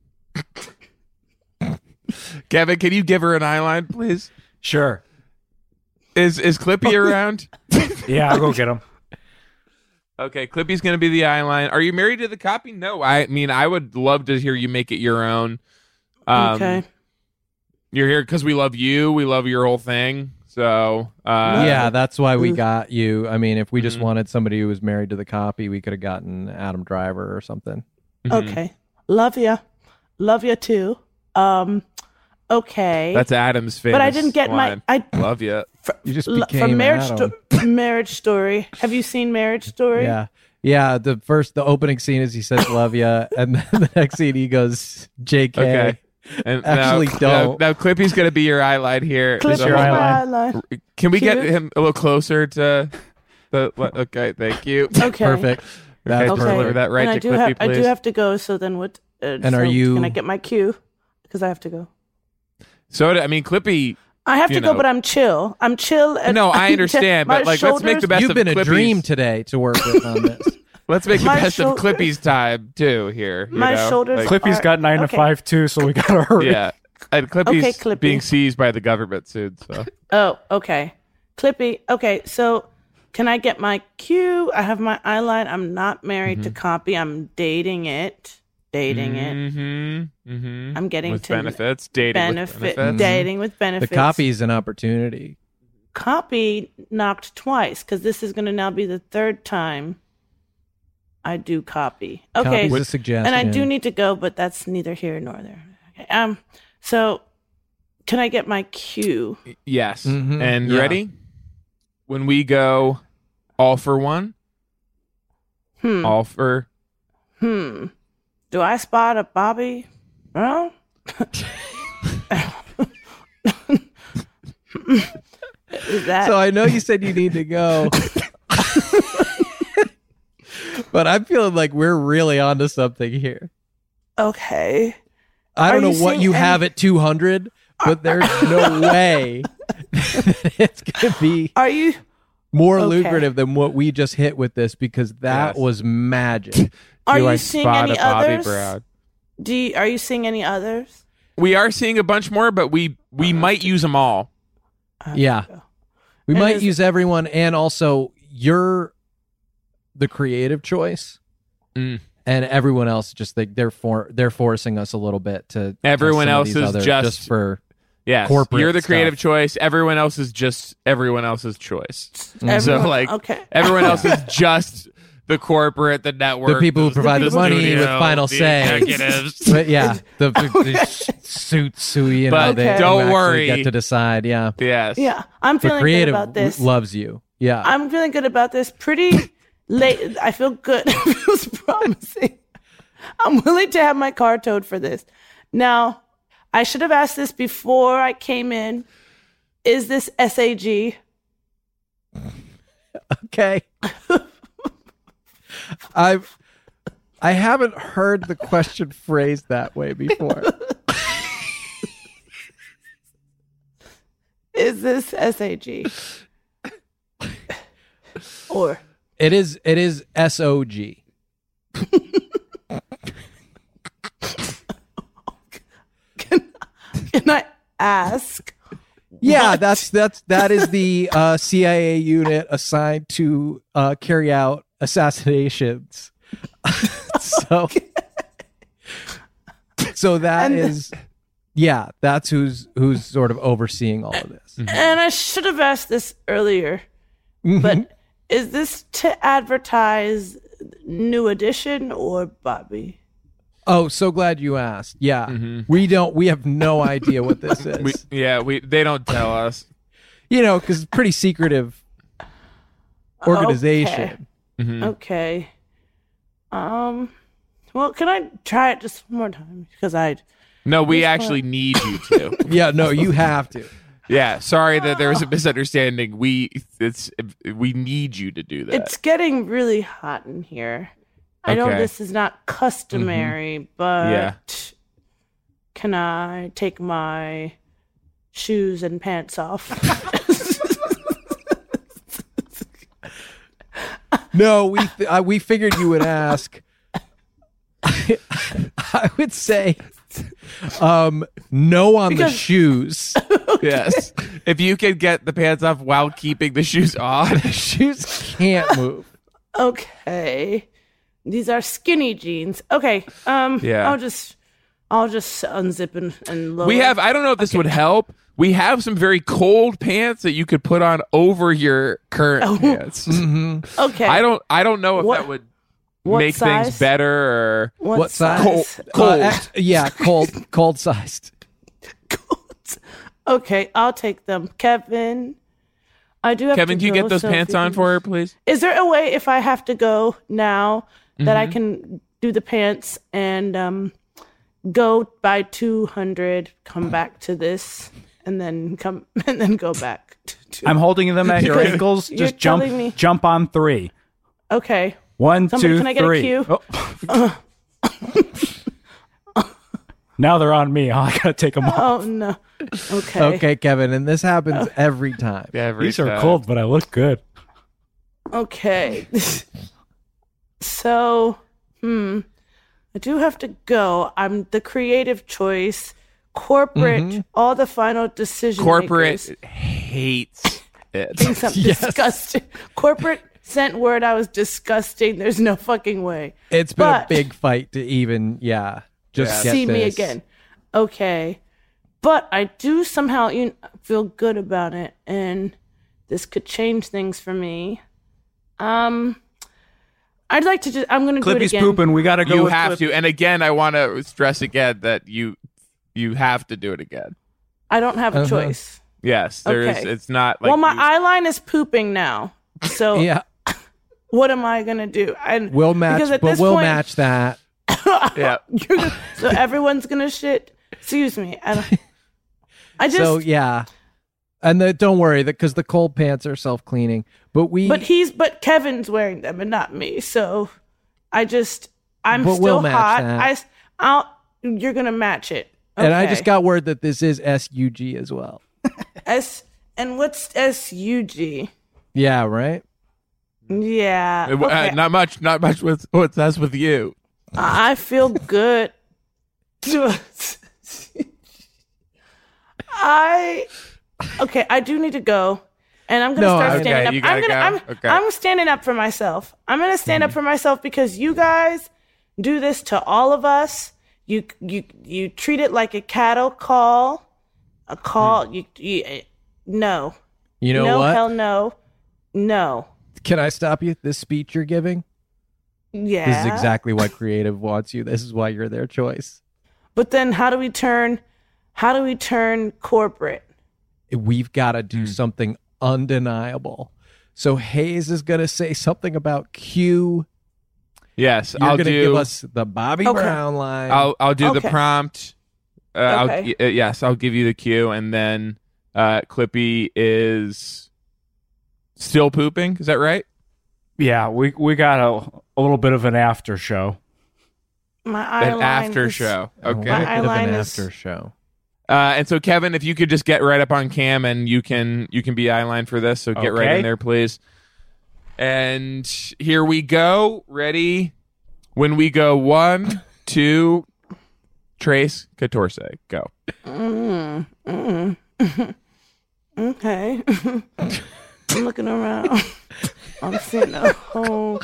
Kevin, can you give her an eyeline, please? Sure. Is Clippy around? Yeah, I'll go get him. Okay, Clippy's going to be the eyeline. Are you married to the Copy? No, I mean I would love to hear you make it your own. Okay. You're here because we love you. We love your whole thing. So Yeah, that's why we got you. I mean, if we just wanted somebody who was married to the Copy, we could have gotten Adam Driver or something. Okay. Love ya too. Okay. that's Adam's famous But I didn't get line. my. Love you. You just From became Adam. Marriage Story. Have you seen Marriage Story? Yeah. The opening scene is he says "love ya," and then the next scene he goes "JK." Okay. And Actually, don't. Now Clippy's going to be your eyeline here. Clip So your my eyeline. eyeline. can we get Cute. him a little closer to the? Okay, thank you. Okay. Perfect. That's Okay, perfect. deliver that right And to Clippy, I please. do have to go. So then what? And are you- Can I get my cue? Because I have to go. Clippy. I have You to go, know. but I'm chill. I'm chill. And No, I understand, my but let's make the best You've of been a Clippy's. dream today to work with on this. Let's make the My best of shoulder- Clippy's time too. Here, you My know? shoulders- Clippy's got 9 to Okay. 5 too, so we gotta hurry. Yeah, and Clippy's Okay, Clippy. being seized by the government soon. So Oh, okay. Clippy. Okay, so Can I get my cue? I have my eyeline. I'm not married to copy. I'm dating it. I'm getting with to benefits. Dating with benefits. Dating with benefits. The copy is an opportunity. Copy knocked twice because this is going to now be the third time I do copy. Okay, Copy's a suggestion. and I do need to go, but that's neither here nor there. Okay. So can I get my cue? Yes. Mhm. And Yeah. ready? When we go all for one, all for... Do I spot a Bobby? No? Is that So I know you said you need to go. But I'm feeling like we're really onto something here. okay? I don't Are know you what seeing you any- have at 200, but there's no way that it's going to be Are you more Okay. lucrative than what we just hit with this because that Yes. was magic. are Do you I seeing spot any a Bobby others? Brown? Are you seeing any others? We are seeing a bunch more, but we might use them all. Yeah. We And might is- use everyone, and also you're the creative choice. Mm. And everyone else just they're forcing us a little bit to Everyone some of else these is other- just- for Yes. Corporate You're the creative stuff. choice. Everyone else is just everyone else's choice. Everyone- So, like, okay. everyone else is just the corporate, the network, the people who provide the money studio, with final the say. executives. But yeah, the suits who you know But they don't who actually worry. get to decide. Yeah, Yes. Yeah, I'm the feeling good creative about this. loves you. Yeah, I'm feeling good about this. Pretty late. I feel good. It feels promising. I'm willing to have my car towed for this. Now, I should have asked this before I came in. Is this SAG? okay. I haven't heard the question phrased that way before. Is this SAG? Or It is SOG. can I ask? Yeah, What? that is the CIA unit assigned to carry out assassinations. So that And- is, yeah, that's who's sort of overseeing all of this. And I should have asked this earlier, but is this to advertise New Edition or Bobby? Oh, so glad you asked. Yeah, we have no idea what this is. They don't tell us. Because it's pretty secretive organization. Okay. Well, can I try it just one more time? Because No, we actually need you to. Yeah, no, you have to. Yeah, sorry that there was a misunderstanding. We need you to do that. it's getting really hot in here. I know Okay. this is not customary, but Yeah. can I take my shoes and pants off? No, we figured you would ask. I would say, no on the Because- shoes. Yes. If you could get the pants off while keeping the shoes on. Shoes can't move. Okay. These are skinny jeans. Okay. Yeah. I'll just unzip and lower. We have, I don't know if this would help. We have some very cold pants that you could put on over your current pants. Okay. I don't know if What- that would what make size? things better or What size? Cold. Yeah, cold sized. Okay, I'll take them. Kevin, I do have Kevin, to can you go, get those so pants if you on can- for her, please? Is there a way if I have to go now that I can do the pants and go by 200, come back to this, and then go back to I'm holding them at your Because ankles. you're Just telling me- jump on 3. Okay. 1, Somebody, 2, can I get a 3. cue? Oh. Now they're on me. I gotta take them off. Oh no. Okay. Okay, Kevin, and this happens every time. Yeah, These are cold, but I look good. Okay. So, I do have to go. I'm the creative choice. Corporate, all the final decision Corporate makers. hates it. Think something disgusting. Corporate sent word I was disgusting. There's no fucking way. It's been a big fight to even, just get see me this. again. Okay. But I do somehow feel good about it, and this could change things for me. I'd like to I'm going to do it Clippy's again. pooping. We got to go. You with have Clippy. to. And again, I want to stress again that you have to do it again. I don't have a choice. Yes, there's. Okay. It's not like. Well, my eyeline is pooping now. So Yeah, what am I going to do? we'll match, because at but this we'll point- match that. Yeah. So everyone's going to shit. Excuse me. I just. So yeah, and don't worry, because the cold pants are self-cleaning. But But Kevin's wearing them and not me. So I'm But still we'll match hot. that. You're going to match it. And I just Okay. got word that this is SUG as well. And what's SUG? Yeah, right. Yeah. Okay. Not much with what's that's with you. I feel good. I do need to go. And I'm gonna start standing up. you gotta go. I'm standing up for myself. I'm gonna stand up for myself because you guys do this to all of us. You treat it like a cattle call. A call. No. You know no, what? hell no. No. Can I stop you? This speech you're giving, Yeah. this is exactly why creative wants you. This is why you're their choice. But then how do we turn corporate? We've got to do something undeniable. So Hayes is going to say something about Q. Yes, You're I'll going to do. give us the Bobby Okay. Brown line. I'll do the Okay. prompt. Okay. I'll give you the cue, and then Clippy is still pooping. Is that right? Yeah, we got a little bit of an after show. My eyeline An after is- show. A Okay. little bit of an eyeliner is- after show. And so Kevin, if you could just get right up on cam and you can be eyeline for this. So get right Okay. in there, please. And here we go. Ready? When we go 1, 2, Trace Catorce, go. Okay. I'm looking around. I'm seeing a whole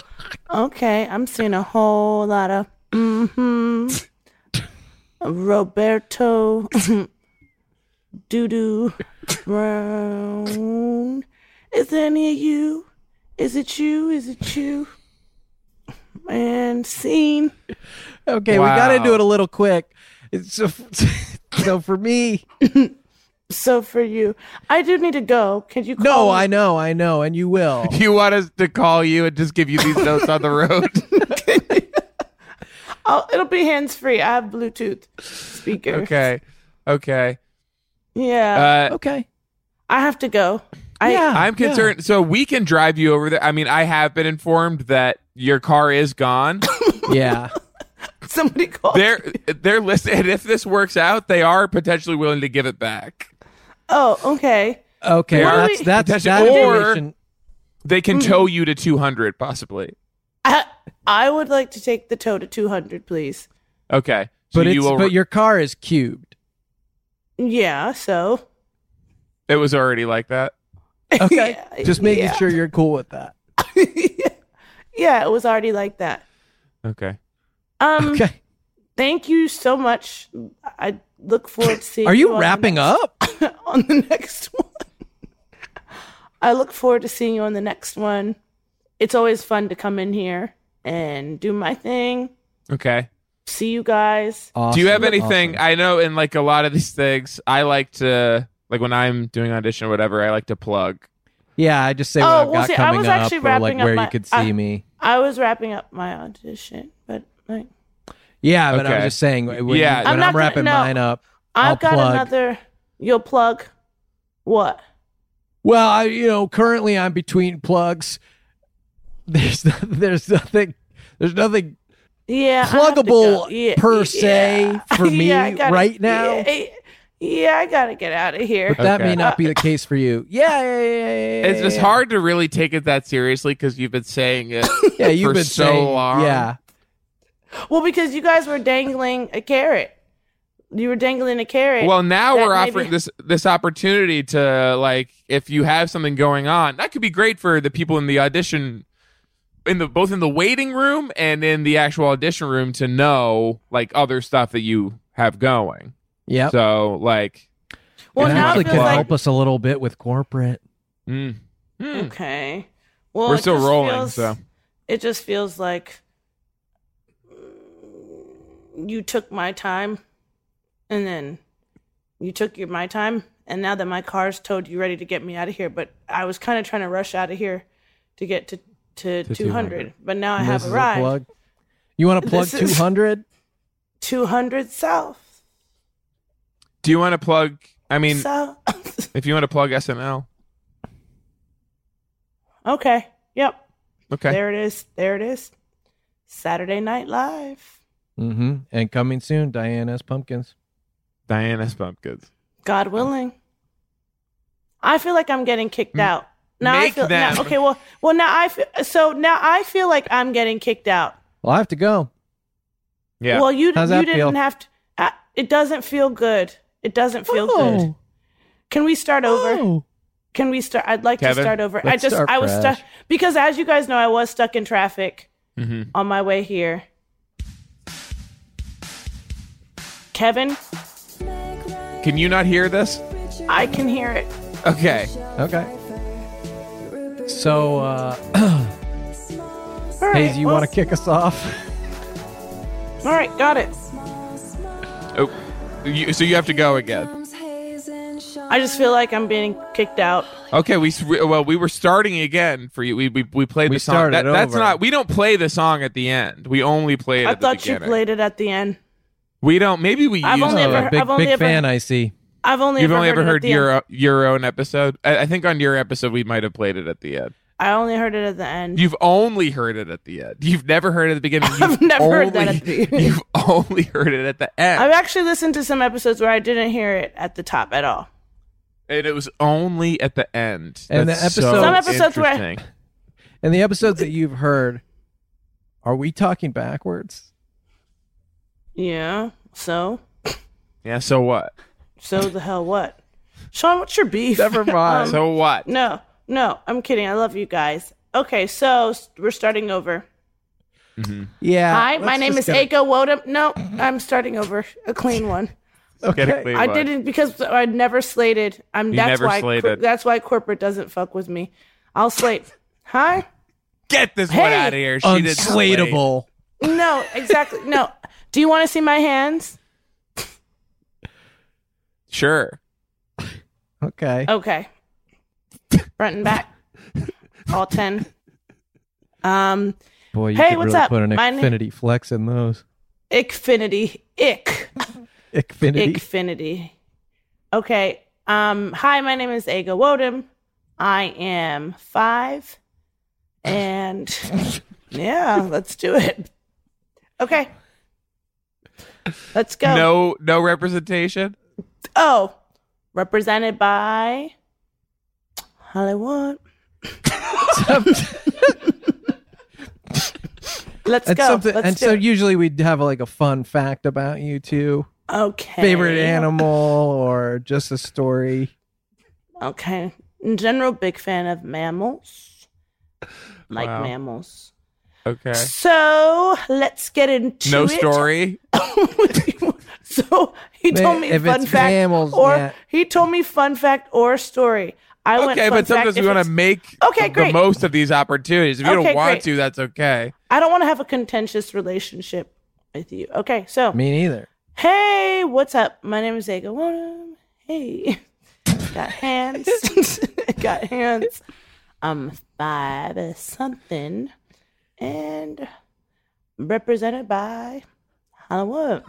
lot of Roberto Doo-doo Brown. Is there any of you? Is it you? And scene. Okay, we Wow. got to do it a little quick. So for me, So for you, I do need to go. Can you call no, me? I know, and you will. Do you want us to call you and just give you these notes on the road? It'll be hands-free. I have Bluetooth speaker. Okay. Yeah. Okay. I have to go. I'm concerned. So we can drive you over there. I mean, I have been informed that your car is gone. Yeah. Somebody called. They're listening. And if this works out, they are potentially willing to give it back. Oh, okay. Okay. What do That's we- that Or- information. They can tow you to 200, possibly. I would like to take the tow to 200, please. Okay. So But your car is cubed. Yeah. So. it was already like that. Okay. Just making yeah. sure you're cool with that. Yeah, it was already like that. Okay. Okay. Thank you so much. I look forward to seeing. Are you on the wrapping next- up? on the next one? I look forward to seeing you on the next one. It's always fun to come in here and do my thing. Okay. See you guys. Awesome. Do you have anything? Awesome. I know in like a lot of these things, I like to, like when I'm doing audition or whatever, I like to plug. Yeah, I just say what Oh, I've well, got see, I coming was up, actually or like wrapping up where my- you could see me. I was wrapping up my audition, but like, Yeah, but I Okay. was just saying when, Yeah. when I'm I'm, not gonna- wrapping no. mine up, I'll I've got plug. another. You'll plug what? Well, currently I'm between plugs. There's nothing Yeah, I have to pluggable go. Yeah, per yeah. se for me Yeah, I gotta- right now. Yeah, I gotta get out of here. But that Okay. may not be the case for you. Yeah. It's just hard to really take it that seriously because you've been saying it Yeah, you've for been so saying, long. Yeah. Well, because you guys were dangling a carrot. You were dangling a carrot. Well, now that we're maybe- offering this opportunity to, like, if you have something going on, that could be great for the people in the audition, both in the waiting room and in the actual audition room, to know, like, other stuff that you have going. Yep. So, like, Well, it now actually it feels can like help us a little bit with corporate. okay. Well, we're it still just rolling, feels- so. It just feels like you took my time, and then you took my time, and now that my car's towed, you're ready to get me out of here. But I was kind of trying to rush out of here to get to 200, but now I have This is a arrived. plug. You want to plug This is- 200? 200 South. Do you want to plug, I mean, South. if you want to plug SNL. Okay. Yep. Okay. There it is. There it is. Saturday Night Live. Mm-hmm. And coming soon, Diane S. Pumpkins. Diane S. Pumpkins. God willing. I feel like I'm getting kicked out. Now Make I feel them. now, okay. Well, now I feel like I'm getting kicked out. Well, I have to go. Yeah. Well, you How's that didn't feel? have to. It doesn't feel good. It doesn't feel good. Can we start over? Oh. Can we start? I'd like Kevin? to start over. Let's start I was fresh. stuck because, as you guys know, I was stuck in traffic Mm-hmm. on my way here. Kevin, Can you not hear this? I can hear it. Okay. Okay. So, All right, Hayes, you well, want to kick us off? All right, got it. Oh, so you have to go again. I just feel like I'm being kicked out. Okay, we were starting again for you. We played We the song. started That's over. not. We don't play the song at the end. We only play it I at the thought you beginning. played it at the end. We don't. Maybe we I've use only it. ever- a big, I've only big ever- fan, I see. I've only You've ever only heard ever it at heard the end. your own episode. I think on your episode we might have played it at the end. I only heard it at the end. You've only heard it at the end. You've never heard it at the beginning. I've never heard that at the beginning. You've only heard it at the end. I've actually listened to some episodes where I didn't hear it at the top at all. And it was only at the end. And the That's episode- so Some episodes where- interesting. And the episodes that you've heard, are we talking backwards? Yeah. So Yeah. So what? the hell what? Sean, what's your beef? Never mind. So what? No, I'm kidding. I love you guys. Okay, so we're starting over. Yeah. Hi, my let's name just is get- Aiko Wodum. No, I'm starting over. A clean one. Get a clean I one. didn't because I never slated. That's never why. slated. That's why corporate doesn't fuck with me. I'll slate. Hi. Get this one Hey. out of here. She did slate. Unslatable. No, exactly. No. Do you want to see my hands? Sure. Okay. Okay. Front and back. All 10. Boy, you Hey, could what's really up? put an My na- Xfinity flex in those. Xfinity. Xfinity. Xfinity. Okay. Hi, my name is Aga Wodum. I am 5. And yeah, let's do it. Okay. Let's go. No representation. Oh, represented by Hollywood. Let's And go. something, Let's and do so it. usually we'd have like a fun fact about you too. Okay. Favorite animal or just a story. Okay. In general, big fan of mammals. Like Wow. mammals. Okay. So let's get into No it. story. So he told me If fun it's fact, mammals, or yeah. he told me fun fact or story. I went Okay, fun but sometimes fact we if want it's- to make Okay, the great. most of these opportunities. If you Okay, don't want great. to, that's okay. I don't want to have a contentious relationship with you. Okay, so Me neither. hey, what's up? My name is Aga Wodum. Hey, got hands. Got hands. I'm 5 something, and represented by Hollywood.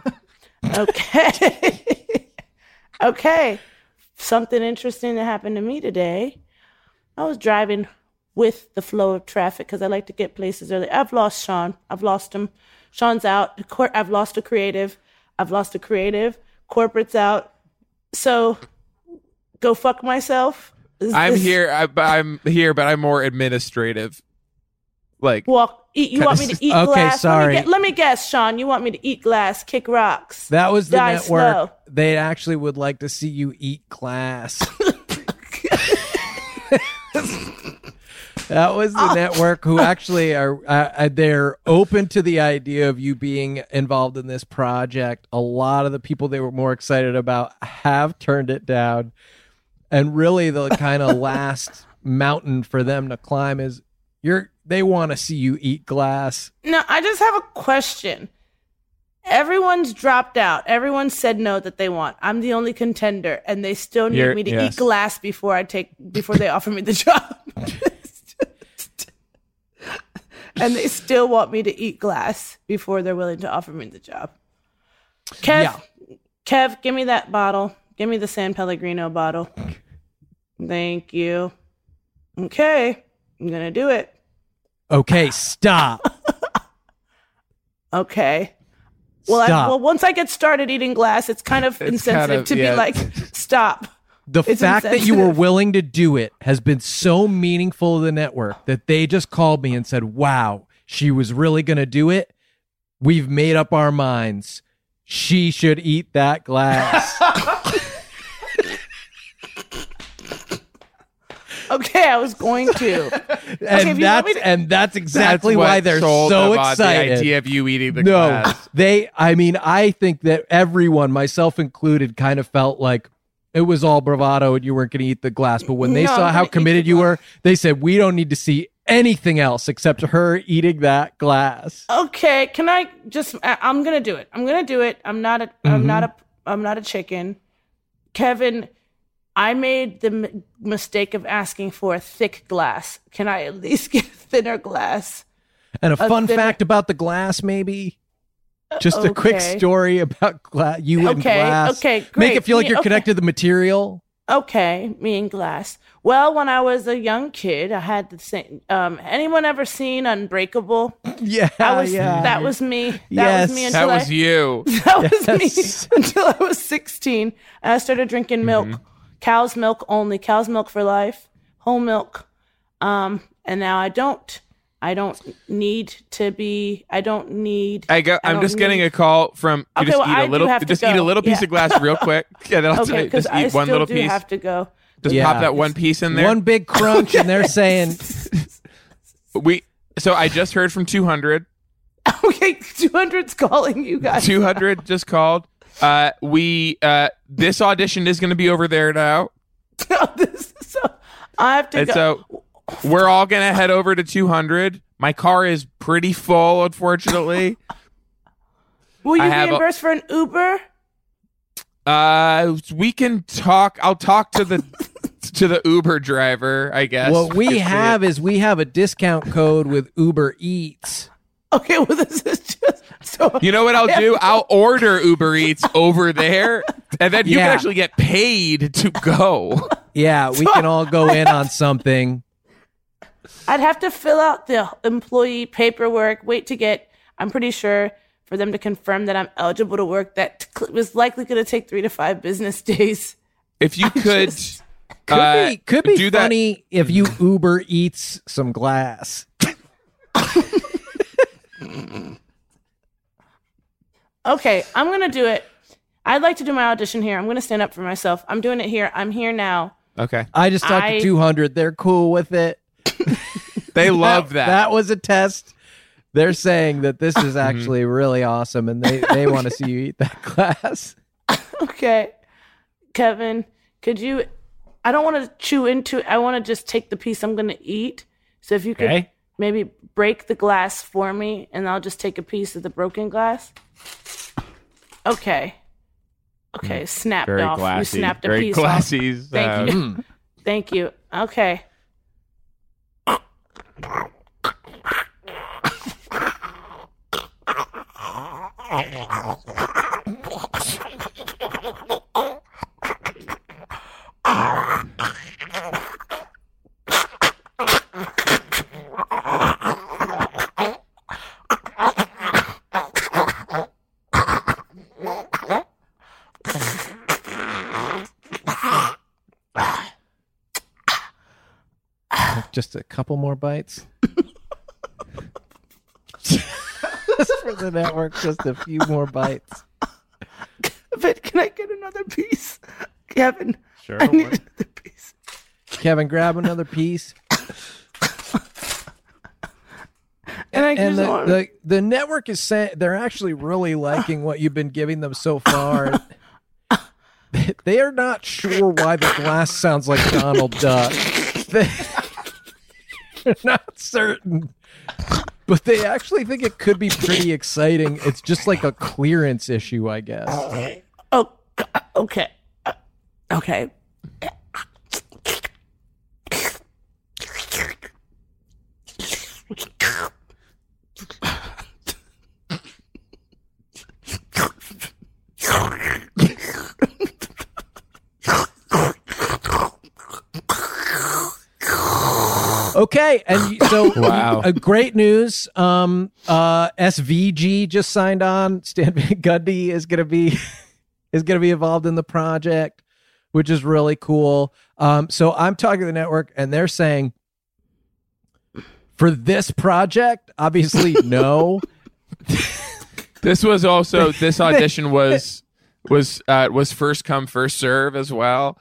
Okay. Okay. Something interesting that happened to me today. I was driving with the flow of traffic because I like to get places early. I've lost Sean. I've lost him. Sean's out. I've lost a creative. Corporate's out. So go fuck myself. I'm here, but I'm more administrative. Like, Walk eat. You want me to eat Okay, glass? sorry. Let me guess, Sean. You want me to eat glass, kick rocks? That was the die network. slow. They actually would like to see you eat glass. That was the network who actually are they're open to the idea of you being involved in this project. A lot of the people they were more excited about have turned it down. And really the kind of last mountain for them to climb is they want to see you eat glass. No, I just have a question. Everyone's dropped out. Everyone said no that they want. I'm the only contender, and they still need me to eat glass before they offer me the job. And they still want me to eat glass before they're willing to offer me the job. Kev, give me that bottle. Give me the San Pellegrino bottle. Thank you. Okay, I'm gonna do it. Okay, stop. Okay. Well, once I get started eating glass, it's kind of insensitive to be like, stop. The fact that you were willing to do it has been so meaningful to the network that they just called me and said, wow, she was really going to do it. We've made up our minds. She should eat that glass. Okay, I was going to. And that's exactly why they're so excited. The idea of you eating the glass. I think that everyone, myself included, kind of felt like it was all bravado and you weren't going to eat the glass. But when they saw how committed you were, they said, we don't need to see anything else except her eating that glass. Okay, can I just? I'm gonna do it. I'm gonna do it. I'm not a chicken, Kevin. I made the mistake of asking for a thick glass. Can I at least get a thinner glass? And a fun fact about the glass, maybe? Just a quick story about you and glass. Okay, great. Make it feel like you're connected to the material. Okay, me and glass. Well, when I was a young kid, I had the same. Anyone ever seen Unbreakable? Yeah, That was me. That was me until that was you. That was me until I was 16. And I started drinking milk. Cow's milk only. Cow's milk for life. Whole milk. And now I don't need to be. I'm just getting a call from. Okay, just well, eat a little. Just eat a little piece of glass real quick. Yeah, that'll okay, because I eat one still little do piece. have to go. Just pop that one piece in there. One big crunch, and they're saying So I just heard from 200. Okay, 200's calling you guys. 200 just called. This audition is going to be over there now. I have to and go. So we're all going to head over to 200. My car is pretty full, unfortunately. Will you reimburse for an Uber? We can talk. I'll talk to the Uber driver, I guess. What we have a discount code with Uber Eats. Okay, well, this is just so. You know what I'll do? I'll order Uber Eats over there, and then you can actually get paid to go. Yeah, we can all go in on something. I'd have to fill out the employee paperwork, I'm pretty sure, for them to confirm that I'm eligible to work. That was likely going to take 3 to 5 business days. If you could be do funny if you Uber Eats some glass. Okay, I'm going to do it. I'd like to do my audition here. I'm going to stand up for myself. I'm doing it here. I'm here now. Okay. I just talked to 200. They're cool with it. They love that. That was a test. They're saying that this is actually really awesome, and they want to see you eat that glass. Okay. Kevin, could you... I don't want to chew into it. I want to just take the piece I'm going to eat. So if you could maybe break the glass for me, and I'll just take a piece of the broken glass. Okay. Okay, snapped Very off. glassy. You snapped a Very piece glassy. off. Thank you. Thank you. Okay. Just a couple more bites. Just for the network, just a few more bites. But can I get another piece? Kevin, Sure. I need another piece. Kevin, grab another piece. And the network is saying they're actually really liking what you've been giving them so far. They are not sure why the glass sounds like Donald Duck. They're not certain. But they actually think it could be pretty exciting. It's just like a clearance issue, I guess. Oh, okay. Okay. Okay, and so Wow. Great news. SVG just signed on. Stan Van Gundy is gonna be involved in the project, which is really cool. So I'm talking to the network, and they're saying for this project, obviously no. This was also this audition was first come first serve as well.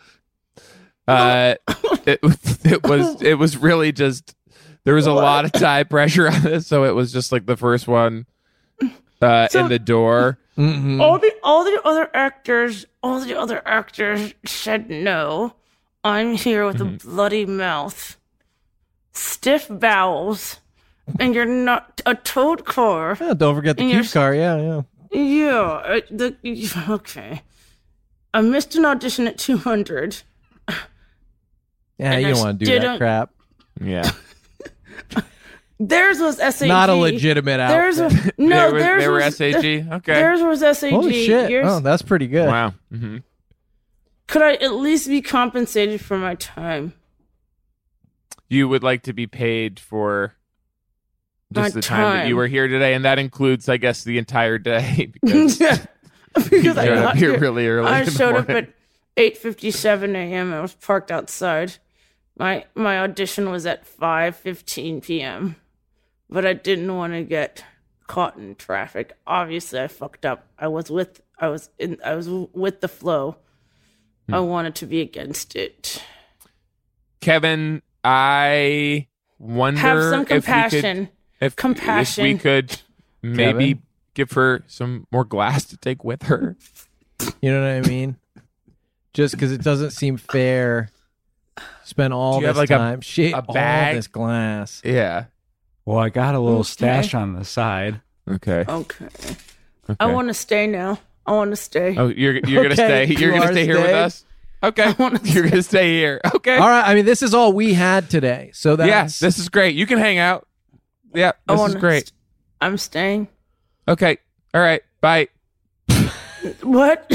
It was really just there was a lot of time pressure on this, so it was just like the first one in the door. Mm-hmm. All the other actors said no. I'm here with a bloody mouth, stiff bowels, and you're not a towed car. Yeah, don't forget the cube car. Yeah. Yeah. Okay. I missed an audition at 200. Yeah, you don't want to do that crap. Yeah. Theirs was SAG. Not a legitimate outfit. They were SAG. Okay. Theirs was SAG. Holy shit. Oh, that's pretty good. Wow. Mm-hmm. Could I at least be compensated for my time? You would like to be paid for just My the time that you were here today, and that includes, I guess, the entire day. Because Because you showed up here really early. I in the showed up morning. at 8:57 a.m. I was parked outside. My audition was at 5:15 p.m. But I didn't want to get caught in traffic. Obviously, I fucked up. I was with the flow. I wanted to be against it. Kevin, I wonder Have some compassion. if we could maybe Kevin? give her some more glass to take with her. You know what I mean? Just because it doesn't seem fair. Spend all Do you this have, like, time, shake a all bag? this glass. Yeah. Well, I got a little Okay. stash on the side. Okay. Okay. I want to stay now. I want to stay. Oh, you're gonna Okay, stay. You're you gonna are stay here with staying? us. Okay. You're gonna stay here. Okay. All right. I mean, this is all we had today. So that's Yeah, this is great. You can hang out. Yeah, I this is wanna great. I'm staying. Okay. All right. Bye. What?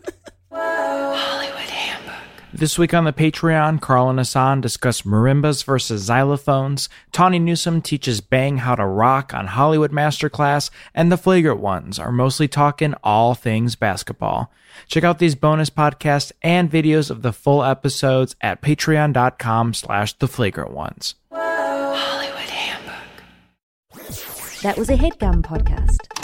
This week on the Patreon, Carl and Hassan discuss marimbas versus xylophones, Tawny Newsome teaches Bang how to rock on Hollywood Masterclass, and the Flagrant Ones are mostly talking all things basketball. Check out these bonus podcasts and videos of the full episodes at patreon.com/theflagrantones. That was a HeadGum podcast.